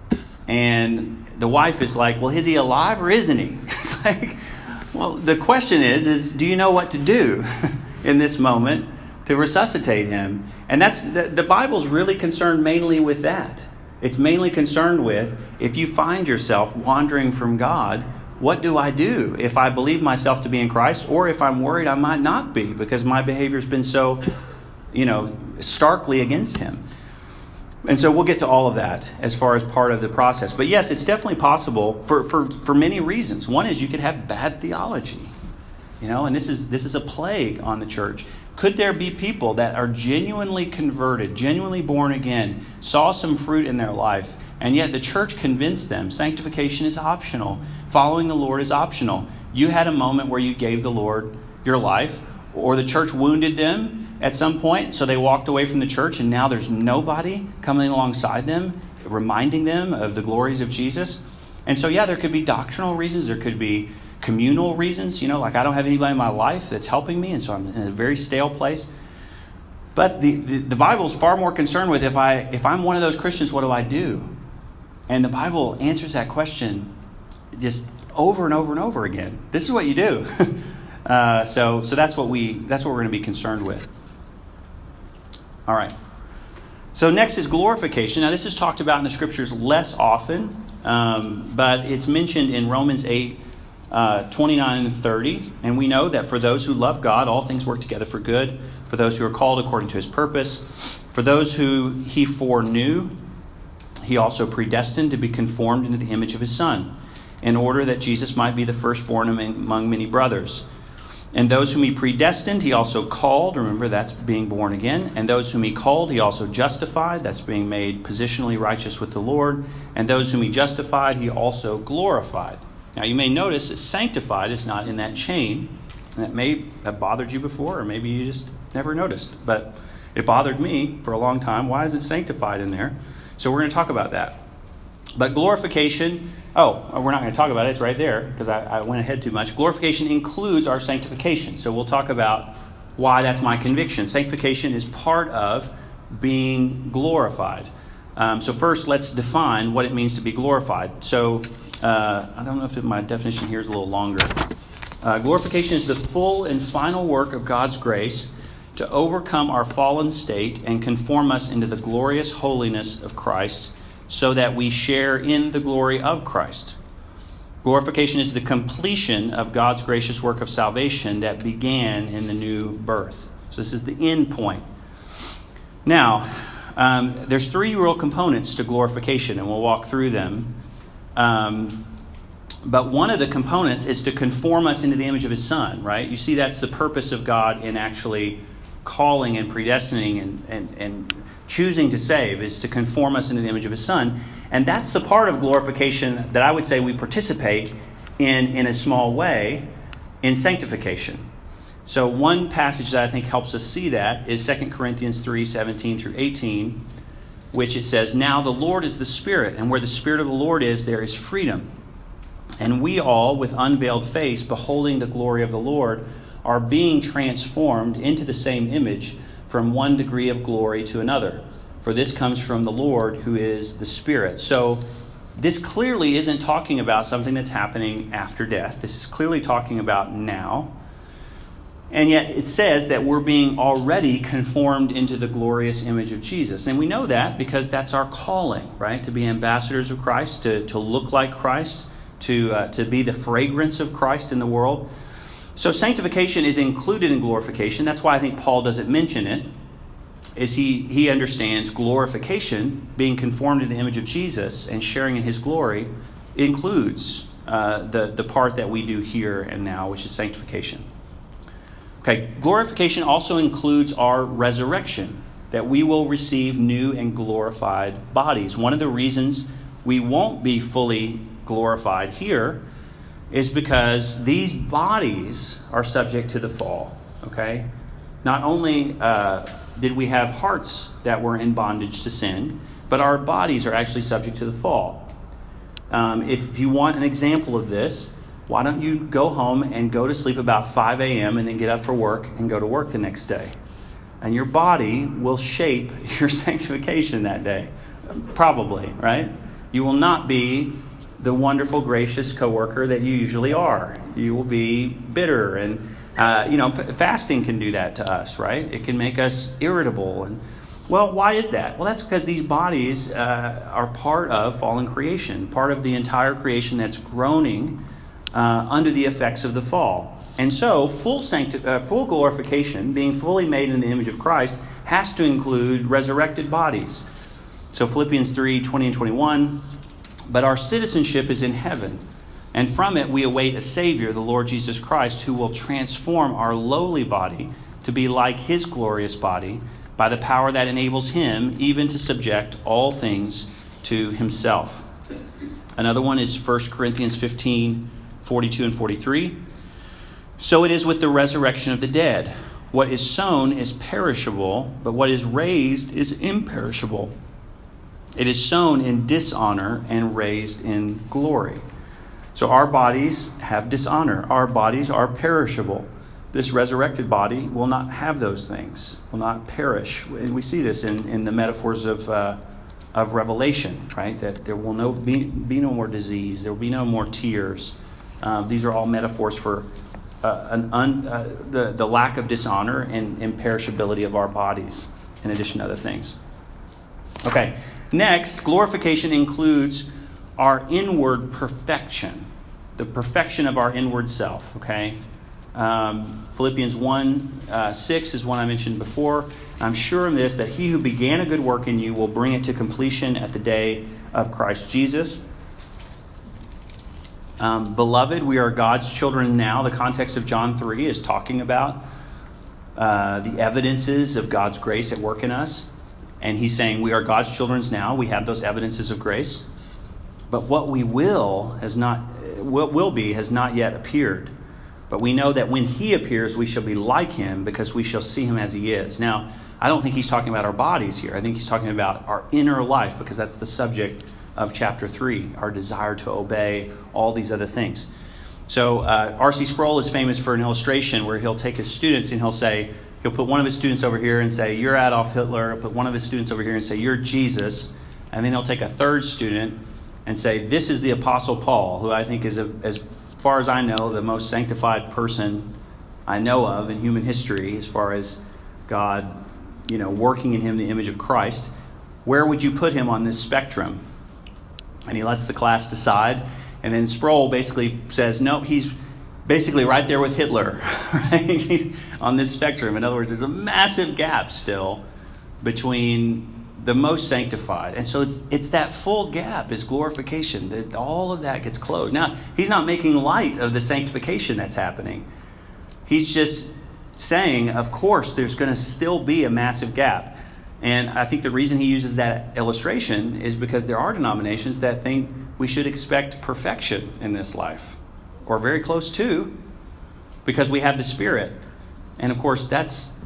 and the wife is like, well, is he alive or isn't he? It's like, well, the question is do you know what to do in this moment to resuscitate him? And that's the Bible's really concerned mainly with that. It's mainly concerned with, if you find yourself wandering from God, what do I do if I believe myself to be in Christ, or if I'm worried I might not be because my behavior's been so, starkly against him? And so we'll get to all of that as far as part of the process. But yes, it's definitely possible for many reasons. One is you could have bad theology, and this is a plague on the church. Could there be people that are genuinely converted, genuinely born again, saw some fruit in their life, and yet the church convinced them sanctification is optional, following the Lord is optional? You had a moment where you gave the Lord your life, or the church wounded them at some point, so they walked away from the church, and now there's nobody coming alongside them, reminding them of the glories of Jesus. And so, yeah, there could be doctrinal reasons, there could be communal reasons, like I don't have anybody in my life that's helping me, and so I'm in a very stale place. But the Bible's far more concerned with, if I'm one of those Christians, what do I do? And the Bible answers that question just over and over and over again. This is what you do. So that's what we're going to be concerned with. All right. So next is glorification. Now this is talked about in the Scriptures less often, but it's mentioned in Romans 8, 29 and 30. And we know that for those who love God, all things work together for good, for those who are called according to his purpose. For those who he foreknew, he also predestined to be conformed into the image of his Son, in order that Jesus might be the firstborn among many brothers. And those whom he predestined, he also called. Remember, that's being born again. And those whom he called, he also justified. That's being made positionally righteous with the Lord. And those whom he justified, he also glorified. Now, you may notice that sanctified is not in that chain. That may have bothered you before, or maybe you just never noticed. But it bothered me for a long time. Why isn't sanctified in there? So we're going to talk about that. But glorification, we're not going to talk about it. It's right there because I went ahead too much. Glorification includes our sanctification. So we'll talk about why that's my conviction. Sanctification is part of being glorified. So first, let's define what it means to be glorified. So I don't know if my definition here is a little longer. Glorification is the full and final work of God's grace to overcome our fallen state and conform us into the glorious holiness of Christ, so that we share in the glory of Christ. Glorification is the completion of God's gracious work of salvation that began in the new birth. So this is the end point. Now, there's three real components to glorification, and we'll walk through them. But one of the components is to conform us into the image of his Son, right? You see, that's the purpose of God in actually calling and predestining and choosing to save, is to conform us into the image of his Son. And that's the part of glorification that I would say we participate in a small way in sanctification. So one passage that I think helps us see that is 2 Corinthians 3, 17 through 18. which it says, "Now the Lord is the Spirit, and where the Spirit of the Lord is, there is freedom. And we all, with unveiled face, beholding the glory of the Lord, are being transformed into the same image from one degree of glory to another. For this comes from the Lord, who is the Spirit." So this clearly isn't talking about something that's happening after death. This is clearly talking about now. And yet it says that we're being already conformed into the glorious image of Jesus. And we know that because that's our calling, right? To be ambassadors of Christ, to look like Christ, to be the fragrance of Christ in the world. So sanctification is included in glorification. That's why I think Paul doesn't mention it, is he understands glorification, being conformed to the image of Jesus and sharing in his glory, includes the part that we do here and now, which is sanctification. Okay, glorification also includes our resurrection, that we will receive new and glorified bodies. One of the reasons we won't be fully glorified here is because these bodies are subject to the fall, okay? Not only did we have hearts that were in bondage to sin, but our bodies are actually subject to the fall. If you want an example of this, why don't you go home and go to sleep about 5 a.m. and then get up for work and go to work the next day? And your body will shape your sanctification that day. Probably, right? You will not be the wonderful, gracious coworker that you usually are. You will be bitter. And, fasting can do that to us, right? It can make us irritable. And well, why is that? Well, that's because these bodies are part of fallen creation, part of the entire creation that's groaning under the effects of the fall. And so full glorification, being fully made in the image of Christ, has to include resurrected bodies. So Philippians 3:20 and 21, "But our citizenship is in heaven, and from it we await a Savior, the Lord Jesus Christ, who will transform our lowly body to be like his glorious body by the power that enables him even to subject all things to himself." Another one is 1 Corinthians 15:42 and 43. "So it is with the resurrection of the dead. What is sown is perishable, but what is raised is imperishable. It is sown in dishonor and raised in glory." So our bodies have dishonor. Our bodies are perishable. This resurrected body will not have those things, will not perish. And we see this in the metaphors of Revelation, right? That there will be no more disease. There will be no more tears. These are all metaphors for the lack of dishonor and imperishability of our bodies, in addition to other things. Okay, next, glorification includes our inward perfection, the perfection of our inward self, okay? Philippians 1:6 is one I mentioned before. "I'm sure of this, that he who began a good work in you will bring it to completion at the day of Christ Jesus." Beloved, we are God's children now. The context of John 3 is talking about the evidences of God's grace at work in us. And he's saying we are God's children now. We have those evidences of grace. But what we will be has not yet appeared. But we know that when he appears, we shall be like him because we shall see him as he is. Now, I don't think he's talking about our bodies here. I think he's talking about our inner life, because that's the subject of chapter 3, our desire to obey, all these other things. So R.C. Sproul is famous for an illustration where he'll take his students and he'll put one of his students over here and say, "You're Adolf Hitler." He'll put one of his students over here and say, "You're Jesus." And then he'll take a third student and say, "This is the Apostle Paul," who I think is, as far as I know, the most sanctified person I know of in human history, as far as God, working in him the image of Christ. Where would you put him on this spectrum? And he lets the class decide. And then Sproul basically says, no, he's basically right there with Hitler, right? He's on this spectrum. In other words, there's a massive gap still between the most sanctified. And so it's that full gap is glorification, that all of that gets closed. Now, he's not making light of the sanctification that's happening. He's just saying, of course, there's going to still be a massive gap. And I think the reason he uses that illustration is because there are denominations that think we should expect perfection in this life, or very close to, because we have the Spirit. And of course, that's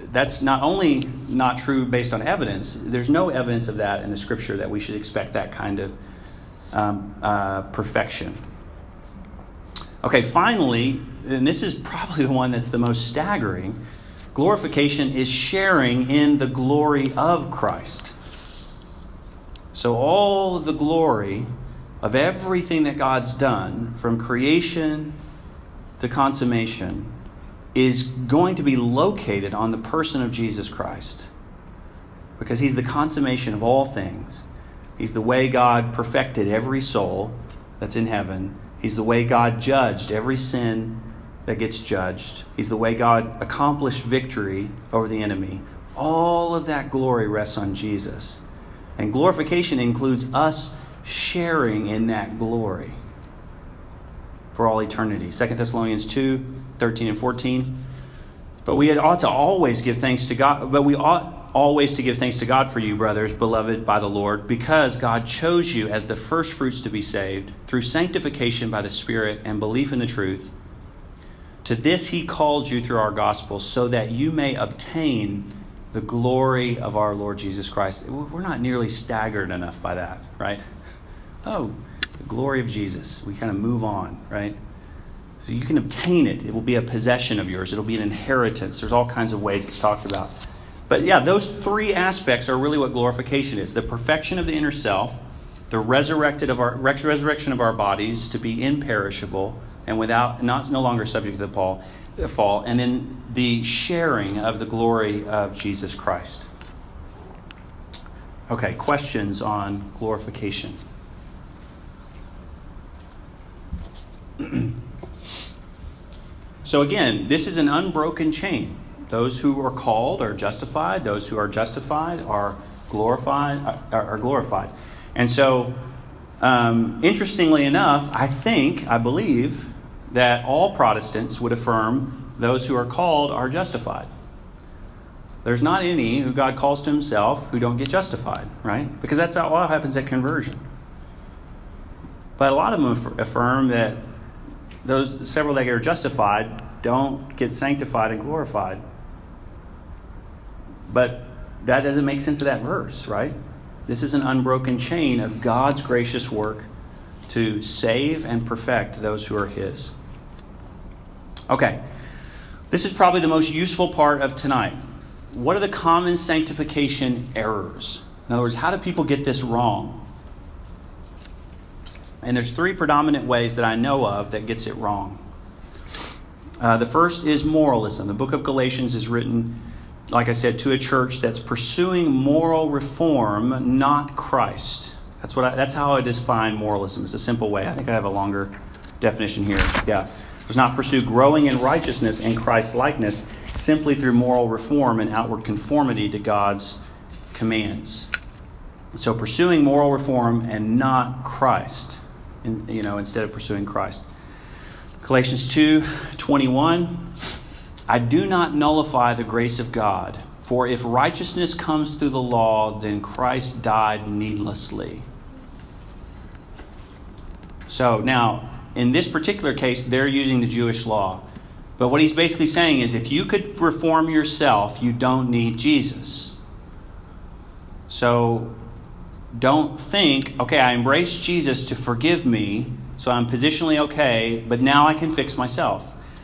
that's not only not true based on evidence, there's no evidence of that in the Scripture that we should expect that kind of perfection. Okay, finally, and this is probably the one that's the most staggering, glorification is sharing in the glory of Christ. So all of the glory of everything that God's done, from creation to consummation, is going to be located on the person of Jesus Christ. Because he's the consummation of all things. He's the way God perfected every soul that's in heaven. He's the way God judged every sin that gets judged. He's the way God accomplished victory over the enemy. All of that glory rests on Jesus. And glorification includes us sharing in that glory for all eternity. 2 Thessalonians 2, 13 and 14. But we ought to always give thanks to God. But we ought always to give thanks to God for you, brothers, beloved by the Lord, because God chose you as the first fruits to be saved through sanctification by the Spirit and belief in the truth. To this he called you through our gospel, so that you may obtain the glory of our Lord Jesus Christ. We're not nearly staggered enough by that, right? Oh, the glory of Jesus. We kind of move on, right? So you can obtain it. It will be a possession of yours. It'll be an inheritance. There's all kinds of ways it's talked about. But yeah, those three aspects are really what glorification is. The perfection of the inner self, the resurrection of our bodies to be imperishable and no longer subject to the fall, and then the sharing of the glory of Jesus Christ. Okay, questions on glorification? So again, this is an unbroken chain. Those who are called are justified. Those who are justified are glorified. And so, interestingly enough, I believe that all Protestants would affirm those who are called are justified. There's not any who God calls to himself who don't get justified, right? Because that's how what happens at conversion. But a lot of them affirm that those several that are justified don't get sanctified and glorified. But that doesn't make sense of that verse, right? This is an unbroken chain of God's gracious work to save and perfect those who are his. Okay, this is probably the most useful part of tonight. What are the common sanctification errors? In other words, how do people get this wrong? And there's three predominant ways that I know of that gets it wrong. The first is moralism. The book of Galatians is written, like I said, to a church that's pursuing moral reform, not Christ. That's how I define moralism. It's a simple way. I think I have a longer definition here. Yeah. Does not pursue growing in righteousness and Christ-likeness simply through moral reform and outward conformity to God's commands. So pursuing moral reform and not Christ, instead of pursuing Christ. Galatians 2:21. I do not nullify the grace of God, for if righteousness comes through the law, then Christ died needlessly. So now, in this particular case, they're using the Jewish law. But what he's basically saying is if you could reform yourself, you don't need Jesus. So don't think, okay, I embrace Jesus to forgive me, so I'm positionally okay, but now I can fix myself.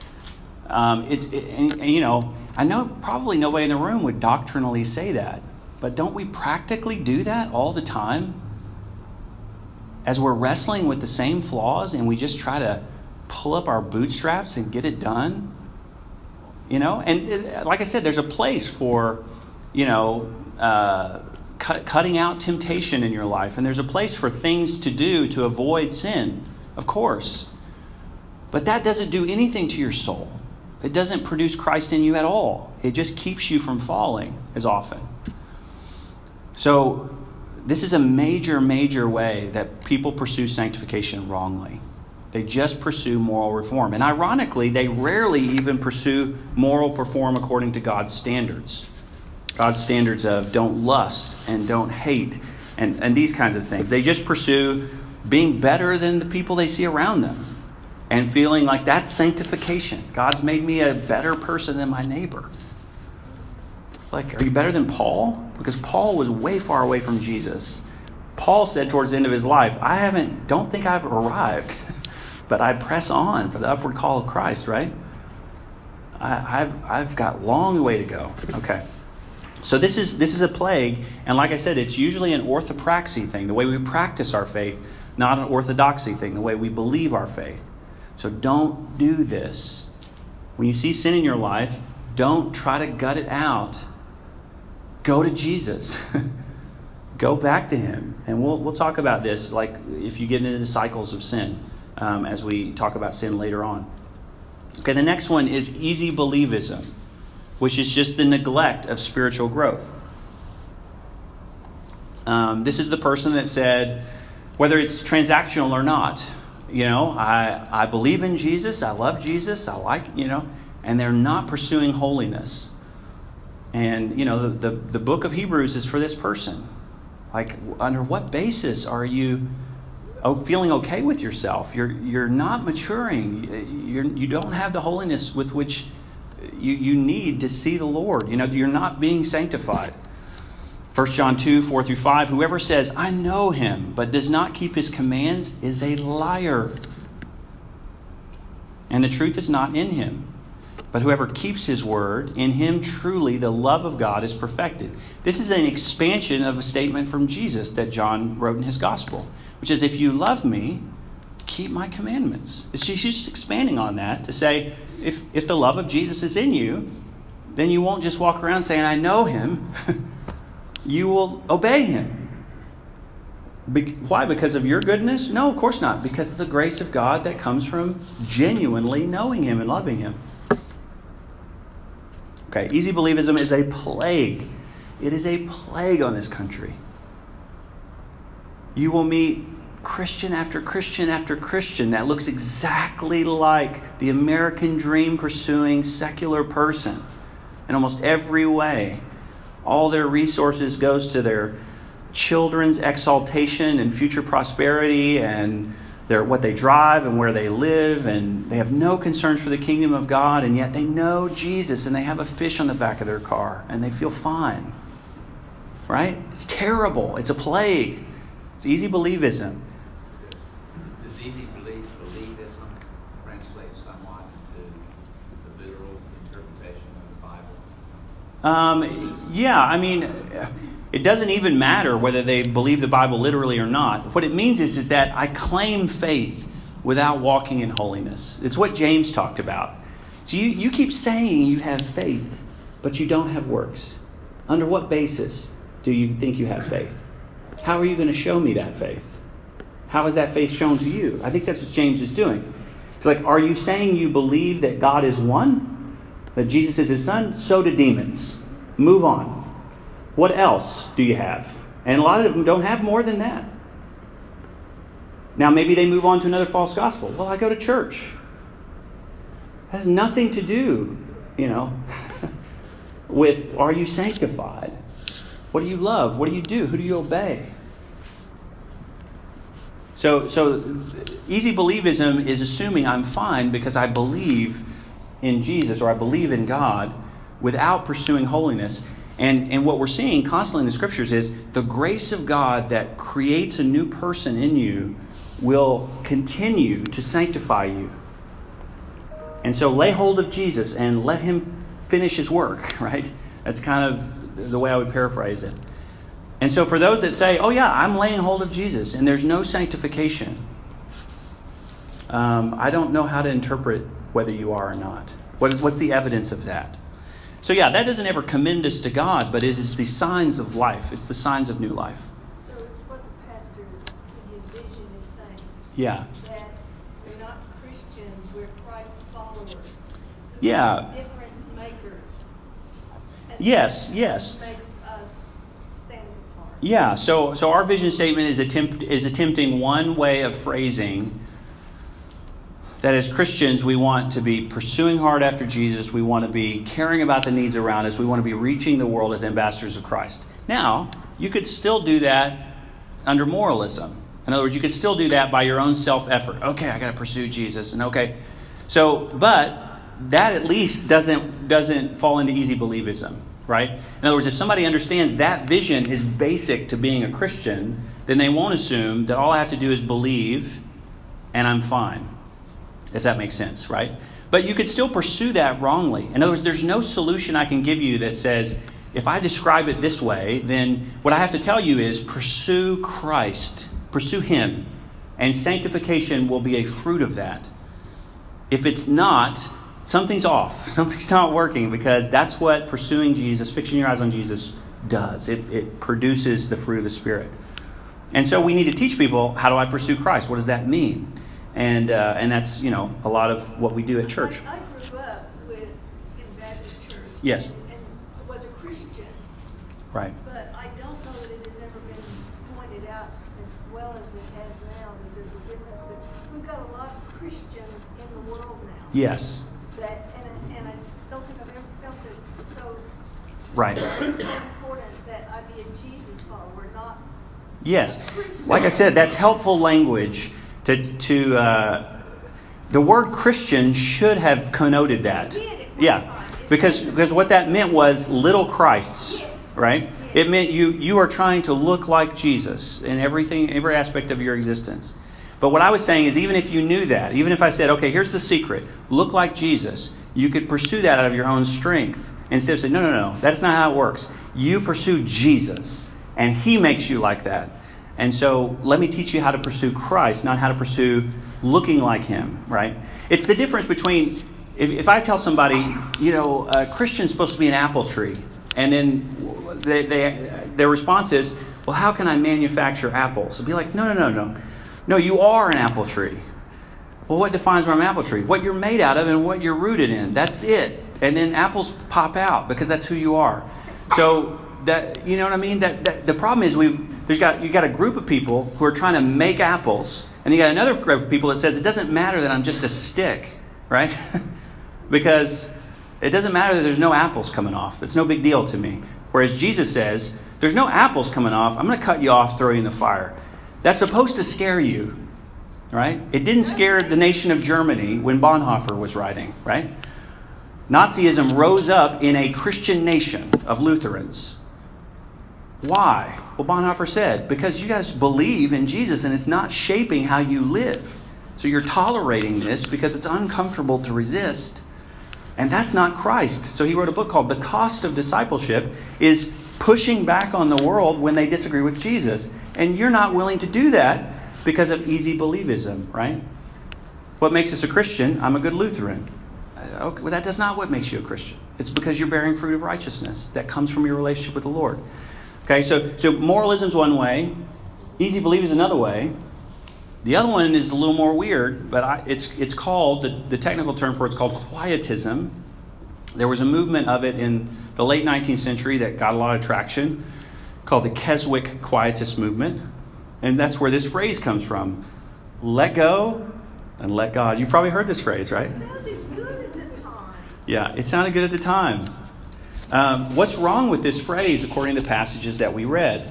I know probably nobody in the room would doctrinally say that, but don't we practically do that all the time? As we're wrestling with the same flaws and we just try to pull up our bootstraps and get it done, and like I said, there's a place for, cutting out temptation in your life, and there's a place for things to do to avoid sin, of course. But that doesn't do anything to your soul. It doesn't produce Christ in you at all. It just keeps you from falling as often. So this is a major, major way that people pursue sanctification wrongly. They just pursue moral reform. And ironically, they rarely even pursue moral reform according to God's standards. God's standards of don't lust and don't hate and these kinds of things. They just pursue being better than the people they see around them and feeling like that's sanctification. God's made me a better person than my neighbor. like, are you better than Paul? Because Paul was way far away from Jesus. Paul said towards the end of his life, don't think I've arrived, but I press on for the upward call of Christ, right? I've got a long way to go. Okay. So this is a plague, and like I said, it's usually an orthopraxy thing, the way we practice our faith, not an orthodoxy thing, the way we believe our faith. So don't do this. When you see sin in your life, don't try to gut it out. Go to Jesus. Go back to him. And we'll talk about this, like if you get into the cycles of sin, as we talk about sin later on. Okay, the next one is easy believism, which is just the neglect of spiritual growth. This is the person that said, whether it's transactional or not, I believe in Jesus, I love Jesus, I like, and they're not pursuing holiness. And, the book of Hebrews is for this person. Like, under what basis are you feeling okay with yourself? You're not maturing. You don't have the holiness with which you need to see the Lord. You're not being sanctified. 1 John 2, 4 through 5, whoever says, I know him, but does not keep his commands is a liar. And the truth is not in him. But whoever keeps his word, in him truly the love of God is perfected. This is an expansion of a statement from Jesus that John wrote in his gospel, which is, if you love me, keep my commandments. She's just expanding on that to say, if the love of Jesus is in you, then you won't just walk around saying, I know him. You will obey him. Why? Because of your goodness? No, of course not. Because of the grace of God that comes from genuinely knowing him and loving him. Okay, easy believism is a plague. It is a plague on this country. You will meet Christian after Christian after Christian that looks exactly like the American dream pursuing secular person in almost every way. All their resources goes to their children's exaltation and future prosperity and what they drive and where they live, and they have no concerns for the kingdom of God, and yet they know Jesus and they have a fish on the back of their car and they feel fine. Right? It's terrible. It's a plague. It's easy believism. Does easy believism translate somewhat into the literal interpretation of the Bible? Yeah, it doesn't even matter whether they believe the Bible literally or not. What it means is that I claim faith without walking in holiness. It's what James talked about. So you keep saying you have faith, but you don't have works. Under what basis do you think you have faith? How are you going to show me that faith? How is that faith shown to you? I think that's what James is doing. It's like, are you saying you believe that God is one? That Jesus is his son? So do demons. Move on. What else do you have? And a lot of them don't have more than that. Now, maybe they move on to another false gospel. Well, I go to church. That has nothing to do, with are you sanctified? What do you love? What do you do? Who do you obey? So easy believism is assuming I'm fine because I believe in Jesus or I believe in God without pursuing holiness. And what we're seeing constantly in the scriptures is the grace of God that creates a new person in you will continue to sanctify you. And so lay hold of Jesus and let him finish his work, right? That's kind of the way I would paraphrase it. And so for those that say, oh yeah, I'm laying hold of Jesus and there's no sanctification, I don't know how to interpret whether you are or not. What's the evidence of that? So yeah, that doesn't ever commend us to God, but it is the signs of life. It's the signs of new life. So it's what the pastor in his vision is saying. Yeah. That we're not Christians, we're Christ followers. Yeah. Difference makers. And Yes. that makes us stand apart. Yeah. So our vision statement is attempting one way of phrasing that as Christians, we want to be pursuing hard after Jesus. We want to be caring about the needs around us. We want to be reaching the world as ambassadors of Christ. Now, you could still do that under moralism. In other words, you could still do that by your own self-effort. Okay, I got to pursue Jesus. And okay. So, but that at least doesn't fall into easy believism. right? In other words, if somebody understands that vision is basic to being a Christian, then they won't assume that all I have to do is believe and I'm fine, if that makes sense, right? But you could still pursue that wrongly. In other words, there's no solution I can give you that says, if I describe it this way, then what I have to tell you is pursue Christ, pursue Him, and sanctification will be a fruit of that. If it's not, something's off. Something's not working, because that's what pursuing Jesus, fixing your eyes on Jesus, does. It produces the fruit of the Spirit. And so we need to teach people, how do I pursue Christ? What does that mean? And that's, a lot of what we do at church. I grew up in Baptist church. Yes. And was a Christian. Right. But I don't know that it has ever been pointed out as well as it has now that there's a difference. But we've got a lot of Christians in the world now. Yes. And I don't think I've ever felt it so. Right. It's so important that I be a Jesus follower, not. Yes. Like I said, that's helpful language to the word Christian should have connoted that. Yeah. Because what that meant was little Christs, right? It meant you are trying to look like Jesus in every aspect of your existence. But what I was saying is, even if you knew that, even if I said, okay, here's the secret, look like Jesus, you could pursue that out of your own strength. Instead of saying, no, that's not how it works. You pursue Jesus, and He makes you like that. And so let me teach you how to pursue Christ, not how to pursue looking like Him, right? It's the difference between, if I tell somebody, a Christian's supposed to be an apple tree, and then their response is, well, how can I manufacture apples? I'd be like, no. No, you are an apple tree. Well, what defines what an apple tree? What you're made out of and what you're rooted in. That's it. And then apples pop out because that's who you are. So that, you know what I mean? That the problem is you got a group of people who are trying to make apples, and you got another group of people that says it doesn't matter that I'm just a stick, right? Because it doesn't matter that there's no apples coming off. It's no big deal to me. Whereas Jesus says, there's no apples coming off. I'm going to cut you off, throw you in the fire. That's supposed to scare you, right? It didn't scare the nation of Germany when Bonhoeffer was writing, right? Nazism rose up in a Christian nation of Lutherans. Why? Well, Bonhoeffer said, because you guys believe in Jesus and it's not shaping how you live. So you're tolerating this because it's uncomfortable to resist. And that's not Christ. So he wrote a book called The Cost of Discipleship, is pushing back on the world when they disagree with Jesus. And you're not willing to do that because of easy believism, right? What makes us a Christian? I'm a good Lutheran. Okay, well, that is not what makes you a Christian. It's because you're bearing fruit of righteousness that comes from your relationship with the Lord. Okay, so moralism is one way. Easy belief is another way. The other one is a little more weird, but it's called, the technical term for it's called quietism. There was a movement of it in the late 19th century that got a lot of traction, called the Keswick Quietist movement. And that's where this phrase comes from. Let go and let God. You've probably heard this phrase, right? It sounded good at the time. Yeah, it sounded good at the time. What's wrong with this phrase according to the passages that we read?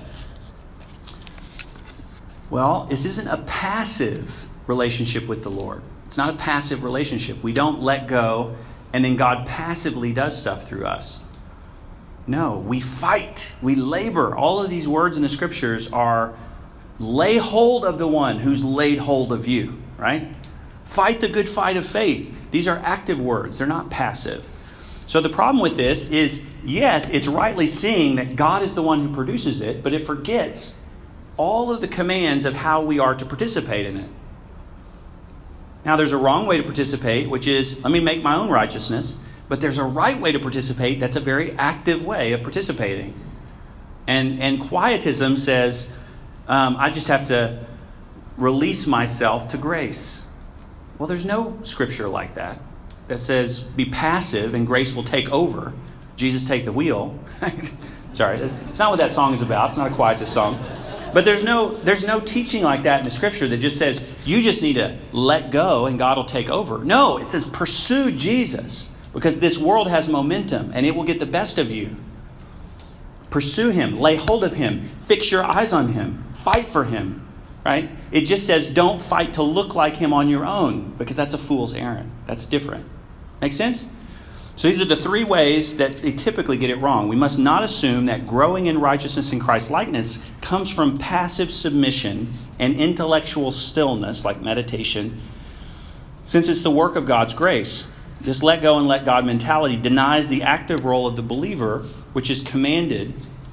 Well, this isn't a passive relationship with the Lord. It's not a passive relationship. We don't let go and then God passively does stuff through us. No, we fight, we labor. All of these words in the scriptures are lay hold of the one who's laid hold of you, right? Fight the good fight of faith. These are active words. They're not passive. So the problem with this is, yes, it's rightly seeing that God is the one who produces it, but it forgets all of the commands of how we are to participate in it. Now, there's a wrong way to participate, which is, let me make my own righteousness. But there's a right way to participate that's a very active way of participating. And quietism says, I just have to release myself to grace. Well, there's no scripture like that says be passive and grace will take over. Jesus take the wheel. Sorry, it's not what that song is about. It's not a quietist song. But there's no teaching like that in the scripture that just says you just need to let go and God will take over. No, it says pursue Jesus. Because this world has momentum and it will get the best of you. Pursue Him. Lay hold of Him. Fix your eyes on Him. Fight for Him. Right? It just says don't fight to look like Him on your own. Because that's a fool's errand. That's different. Make sense? So these are the three ways that they typically get it wrong. We must not assume that growing in righteousness and Christ-likeness comes from passive submission and intellectual stillness, like meditation, since it's the work of God's grace. This let go and let God mentality denies the active role of the believer, which is commanded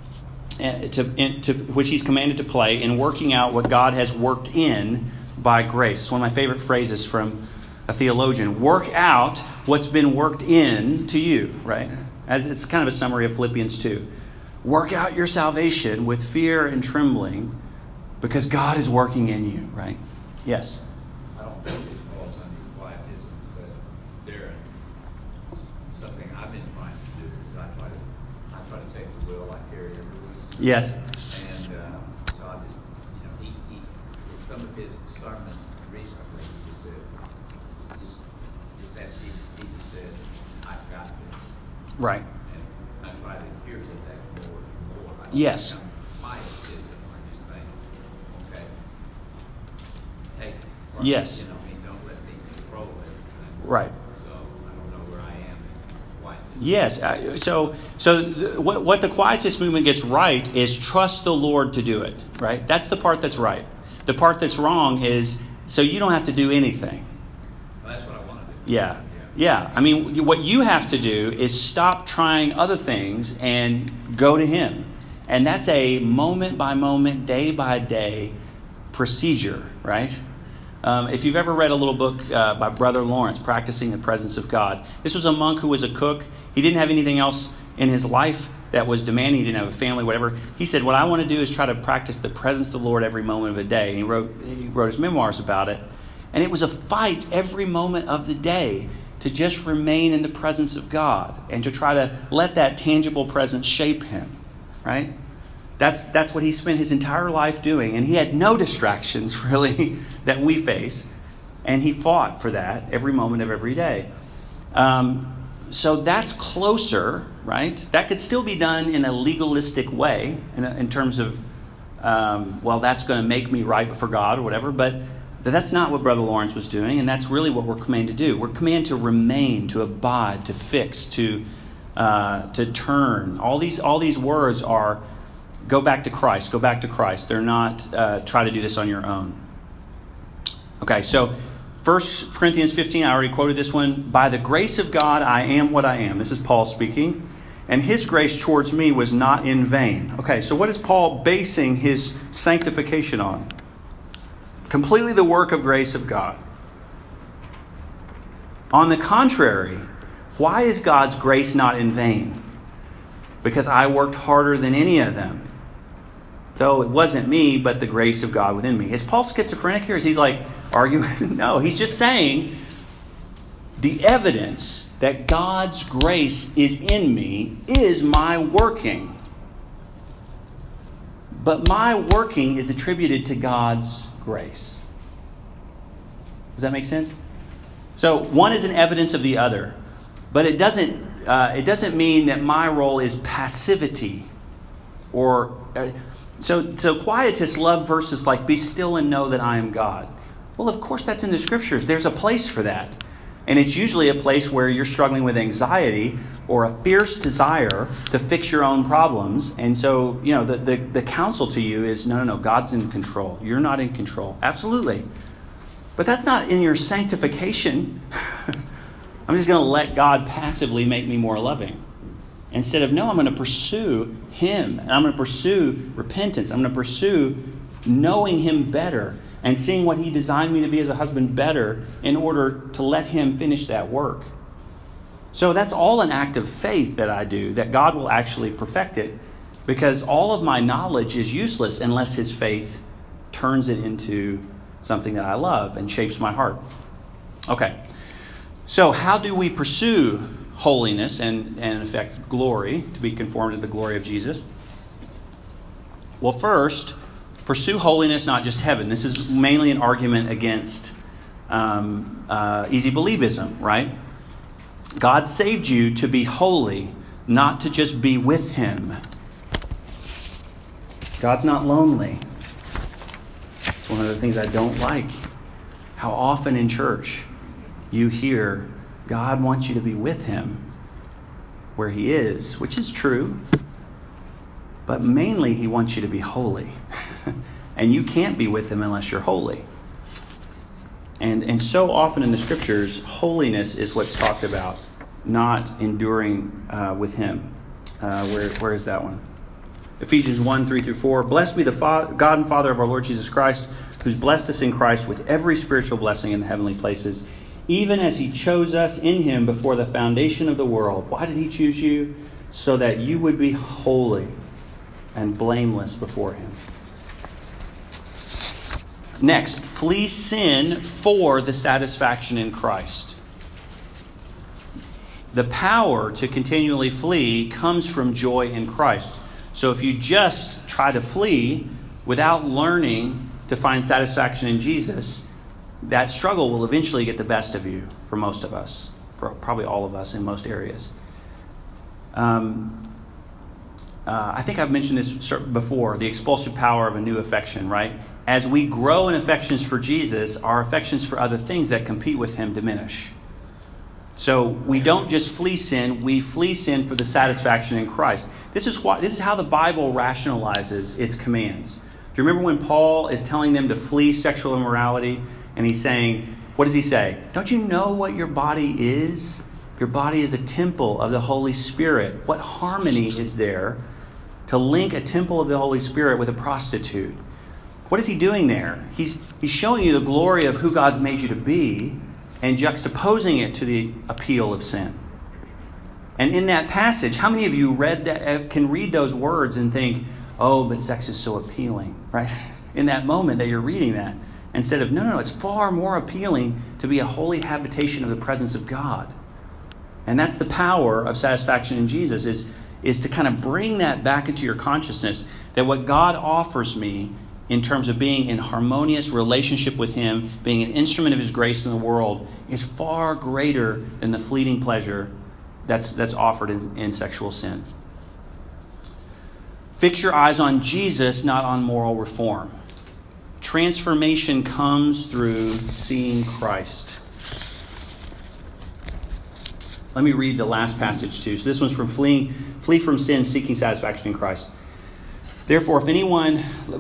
which he's commanded to play in working out what God has worked in by grace. It's one of my favorite phrases from a theologian. Work out what's been worked in to you, right? It's kind of a summary of Philippians 2. Work out your salvation with fear and trembling because God is working in you, right? Yes? I don't think it falls under quietism, but there, something I've been trying to do is I try to take the will I carry everywhere. Yes. And so I just, he in some of his sermons recently, he just said, just as he just says, I've got this. Right. And I try to hear that more and more. Yes. Pietism, I just think, okay, take it. Yes. Don't let me control it. Right. So I don't know where I am in quietism. Yes. What the quietist movement gets right is trust the Lord to do it, right? That's the part that's right. The part that's wrong is so you don't have to do anything. Well, that's what I want to do. Yeah. I mean, what you have to do is stop trying other things and go to Him. And that's a moment by moment, day by day procedure, right? If you've ever read a little book by Brother Lawrence, Practicing the Presence of God, this was a monk who was a cook. He didn't have anything else in his life that was demanding. He didn't have a family, whatever. He said, what I want to do is try to practice the presence of the Lord every moment of the day. And he wrote his memoirs about it. And it was a fight every moment of the day to just remain in the presence of God and to try to let that tangible presence shape him, right? That's what he spent his entire life doing. And he had no distractions, really, that we face. And he fought for that every moment of every day. So that's closer, right? That could still be done in a legalistic way in terms of, that's going to make me right before God or whatever. But that's not what Brother Lawrence was doing. And that's really what we're commanded to do. We're commanded to remain, to abide, to fix, to turn. All these words are go back to Christ, go back to Christ. They're not try to do this on your own. Okay, so 1 Corinthians 15, I already quoted this one. By the grace of God, I am what I am. This is Paul speaking. And his grace towards me was not in vain. Okay, so what is Paul basing his sanctification on? Completely the work of grace of God. On the contrary, why is God's grace not in vain? Because I worked harder than any of them. Though it wasn't me, but the grace of God within me. Is Paul schizophrenic here? Is he like arguing? No, he's just saying the evidence that God's grace is in me is my working. But my working is attributed to God's grace. Does that make sense? So one is an evidence of the other. But it doesn't mean that my role is passivity. So quietists love verses like, be still and know that I am God. Well, of course, that's in the Scriptures. There's a place for that. And it's usually a place where you're struggling with anxiety or a fierce desire to fix your own problems. And so, the counsel to you is, no, God's in control. You're not in control. Absolutely. But that's not in your sanctification. I'm just going to let God passively make me more loving. Instead of, no, I'm going to pursue Him. And I'm going to pursue repentance. I'm going to pursue knowing Him better and seeing what He designed me to be as a husband better in order to let Him finish that work. So that's all an act of faith that I do, that God will actually perfect it, because all of my knowledge is useless unless His faith turns it into something that I love and shapes my heart. Okay. So how do we pursue holiness and in effect glory, to be conformed to the glory of Jesus? Well, first, pursue holiness, not just heaven. This is mainly an argument against easy believism, right? God saved you to be holy, not to just be with Him. God's not lonely. It's one of the things I don't like. How often in church you hear God wants you to be with Him, where he is, which is true. But mainly he wants you to be holy. And you can't be with him unless you're holy. And so often in the scriptures, holiness is what's talked about, not enduring with him. Where is that one? Ephesians 1, 3 through 4. Blessed be the God and Father of our Lord Jesus Christ, who's blessed us in Christ with every spiritual blessing in the heavenly places, even as he chose us in him before the foundation of the world. Why did he choose you? So that you would be holy and blameless before him. Next, flee sin for the satisfaction in Christ. The power to continually flee comes from joy in Christ. So if you just try to flee without learning to find satisfaction in Jesus, that struggle will eventually get the best of you for most of us, for probably all of us in most areas. I think I've mentioned this before, the expulsive power of a new affection, right? As we grow in affections for Jesus, our affections for other things that compete with him diminish. So we don't just flee sin, we flee sin for the satisfaction in Christ. This is how the Bible rationalizes its commands. Do you remember when Paul is telling them to flee sexual immorality? And he's saying, what does he say? Don't you know what your body is? Your body is a temple of the Holy Spirit. What harmony is there to link a temple of the Holy Spirit with a prostitute? What is he doing there? He's showing you the glory of who God's made you to be and juxtaposing it to the appeal of sin. And in that passage, how many of you can read those words and think, oh, but sex is so appealing, right? In that moment that you're reading that. Instead of, no, it's far more appealing to be a holy habitation of the presence of God. And that's the power of satisfaction in Jesus, is to kind of bring that back into your consciousness, that what God offers me in terms of being in harmonious relationship with him, being an instrument of his grace in the world, is far greater than the fleeting pleasure that's offered in sexual sin. Fix your eyes on Jesus, not on moral reform. Transformation comes through seeing Christ. Let me read the last passage too. So this one's from flee from sin, seeking satisfaction in Christ. Therefore, let anyone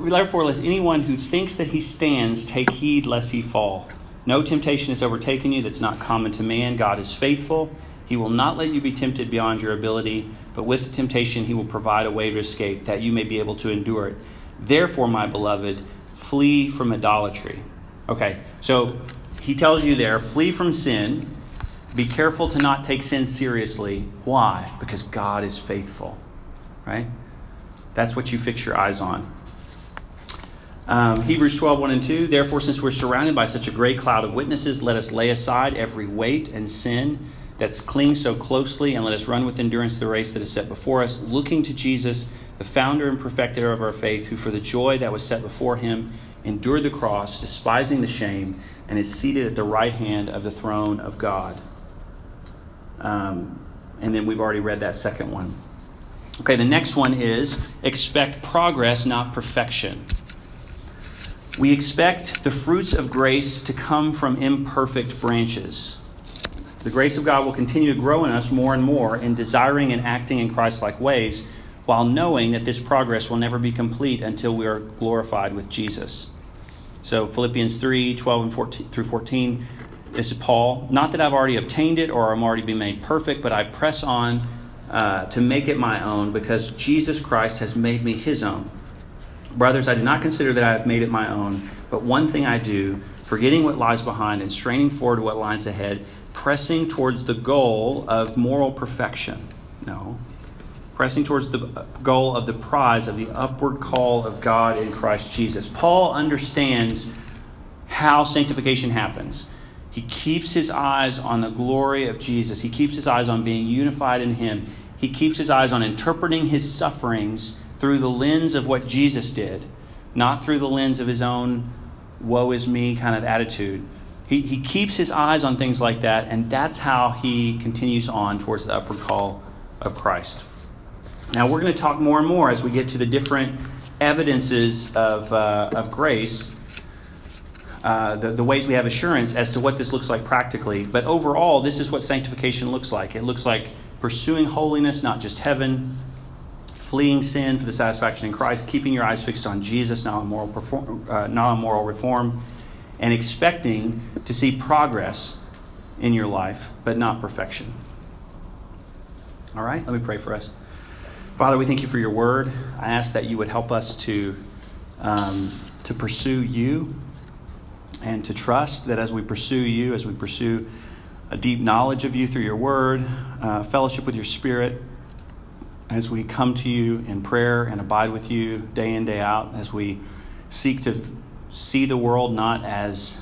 who thinks that he stands take heed lest he fall. No temptation has overtaken you that's not common to man. God is faithful. He will not let you be tempted beyond your ability, but with the temptation he will provide a way to escape, that you may be able to endure it. Therefore, my beloved, flee from idolatry. Okay, so he tells you there, flee from sin. Be careful to not take sin seriously. Why? Because God is faithful, right? That's what you fix your eyes on. Hebrews 12, 1 and 2. Therefore, since we're surrounded by such a great cloud of witnesses, let us lay aside every weight and sin that clings so closely, and let us run with endurance the race that is set before us, looking to Jesus, the founder and perfecter of our faith, who for the joy that was set before him endured the cross, despising the shame, and is seated at the right hand of the throne of God. And then we've already read that second one. Okay, the next one is expect progress, not perfection. We expect the fruits of grace to come from imperfect branches. The grace of God will continue to grow in us more and more in desiring and acting in Christ-like ways, while knowing that this progress will never be complete until we are glorified with Jesus. So Philippians 3, 12 and 14 through 14, this is Paul. Not that I've already obtained it or I'm already been made perfect, but I press on to make it my own, because Jesus Christ has made me his own. Brothers, I do not consider that I have made it my own, but one thing I do, forgetting what lies behind and straining forward to what lies ahead, pressing towards the goal of moral perfection. No. Pressing towards the goal of the prize of the upward call of God in Christ Jesus. Paul understands how sanctification happens. He keeps his eyes on the glory of Jesus. He keeps his eyes on being unified in him. He keeps his eyes on interpreting his sufferings through the lens of what Jesus did, not through the lens of his own woe is me kind of attitude. He keeps his eyes on things like that, and that's how he continues on towards the upward call of Christ. Now, we're going to talk more and more as we get to the different evidences of grace, the ways we have assurance as to what this looks like practically. But overall, this is what sanctification looks like. It looks like pursuing holiness, not just heaven, fleeing sin for the satisfaction in Christ, keeping your eyes fixed on Jesus, not on moral reform, and expecting to see progress in your life, but not perfection. All right, let me pray for us. Father, we thank you for your word. I ask that you would help us to pursue you and to trust that as we pursue you, as we pursue a deep knowledge of you through your word, fellowship with your Spirit, as we come to you in prayer and abide with you day in, day out, as we seek to see the world not as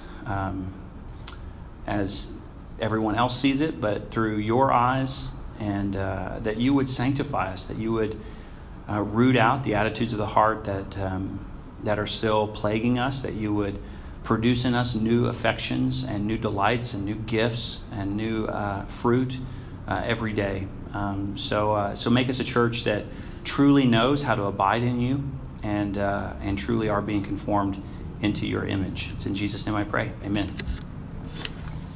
everyone else sees it, but through your eyes, and that you would sanctify us, that you would root out the attitudes of the heart that are still plaguing us, that you would produce in us new affections and new delights and new gifts and new fruit every day. So make us a church that truly knows how to abide in you and truly are being conformed into your image. It's in Jesus' name I pray. Amen.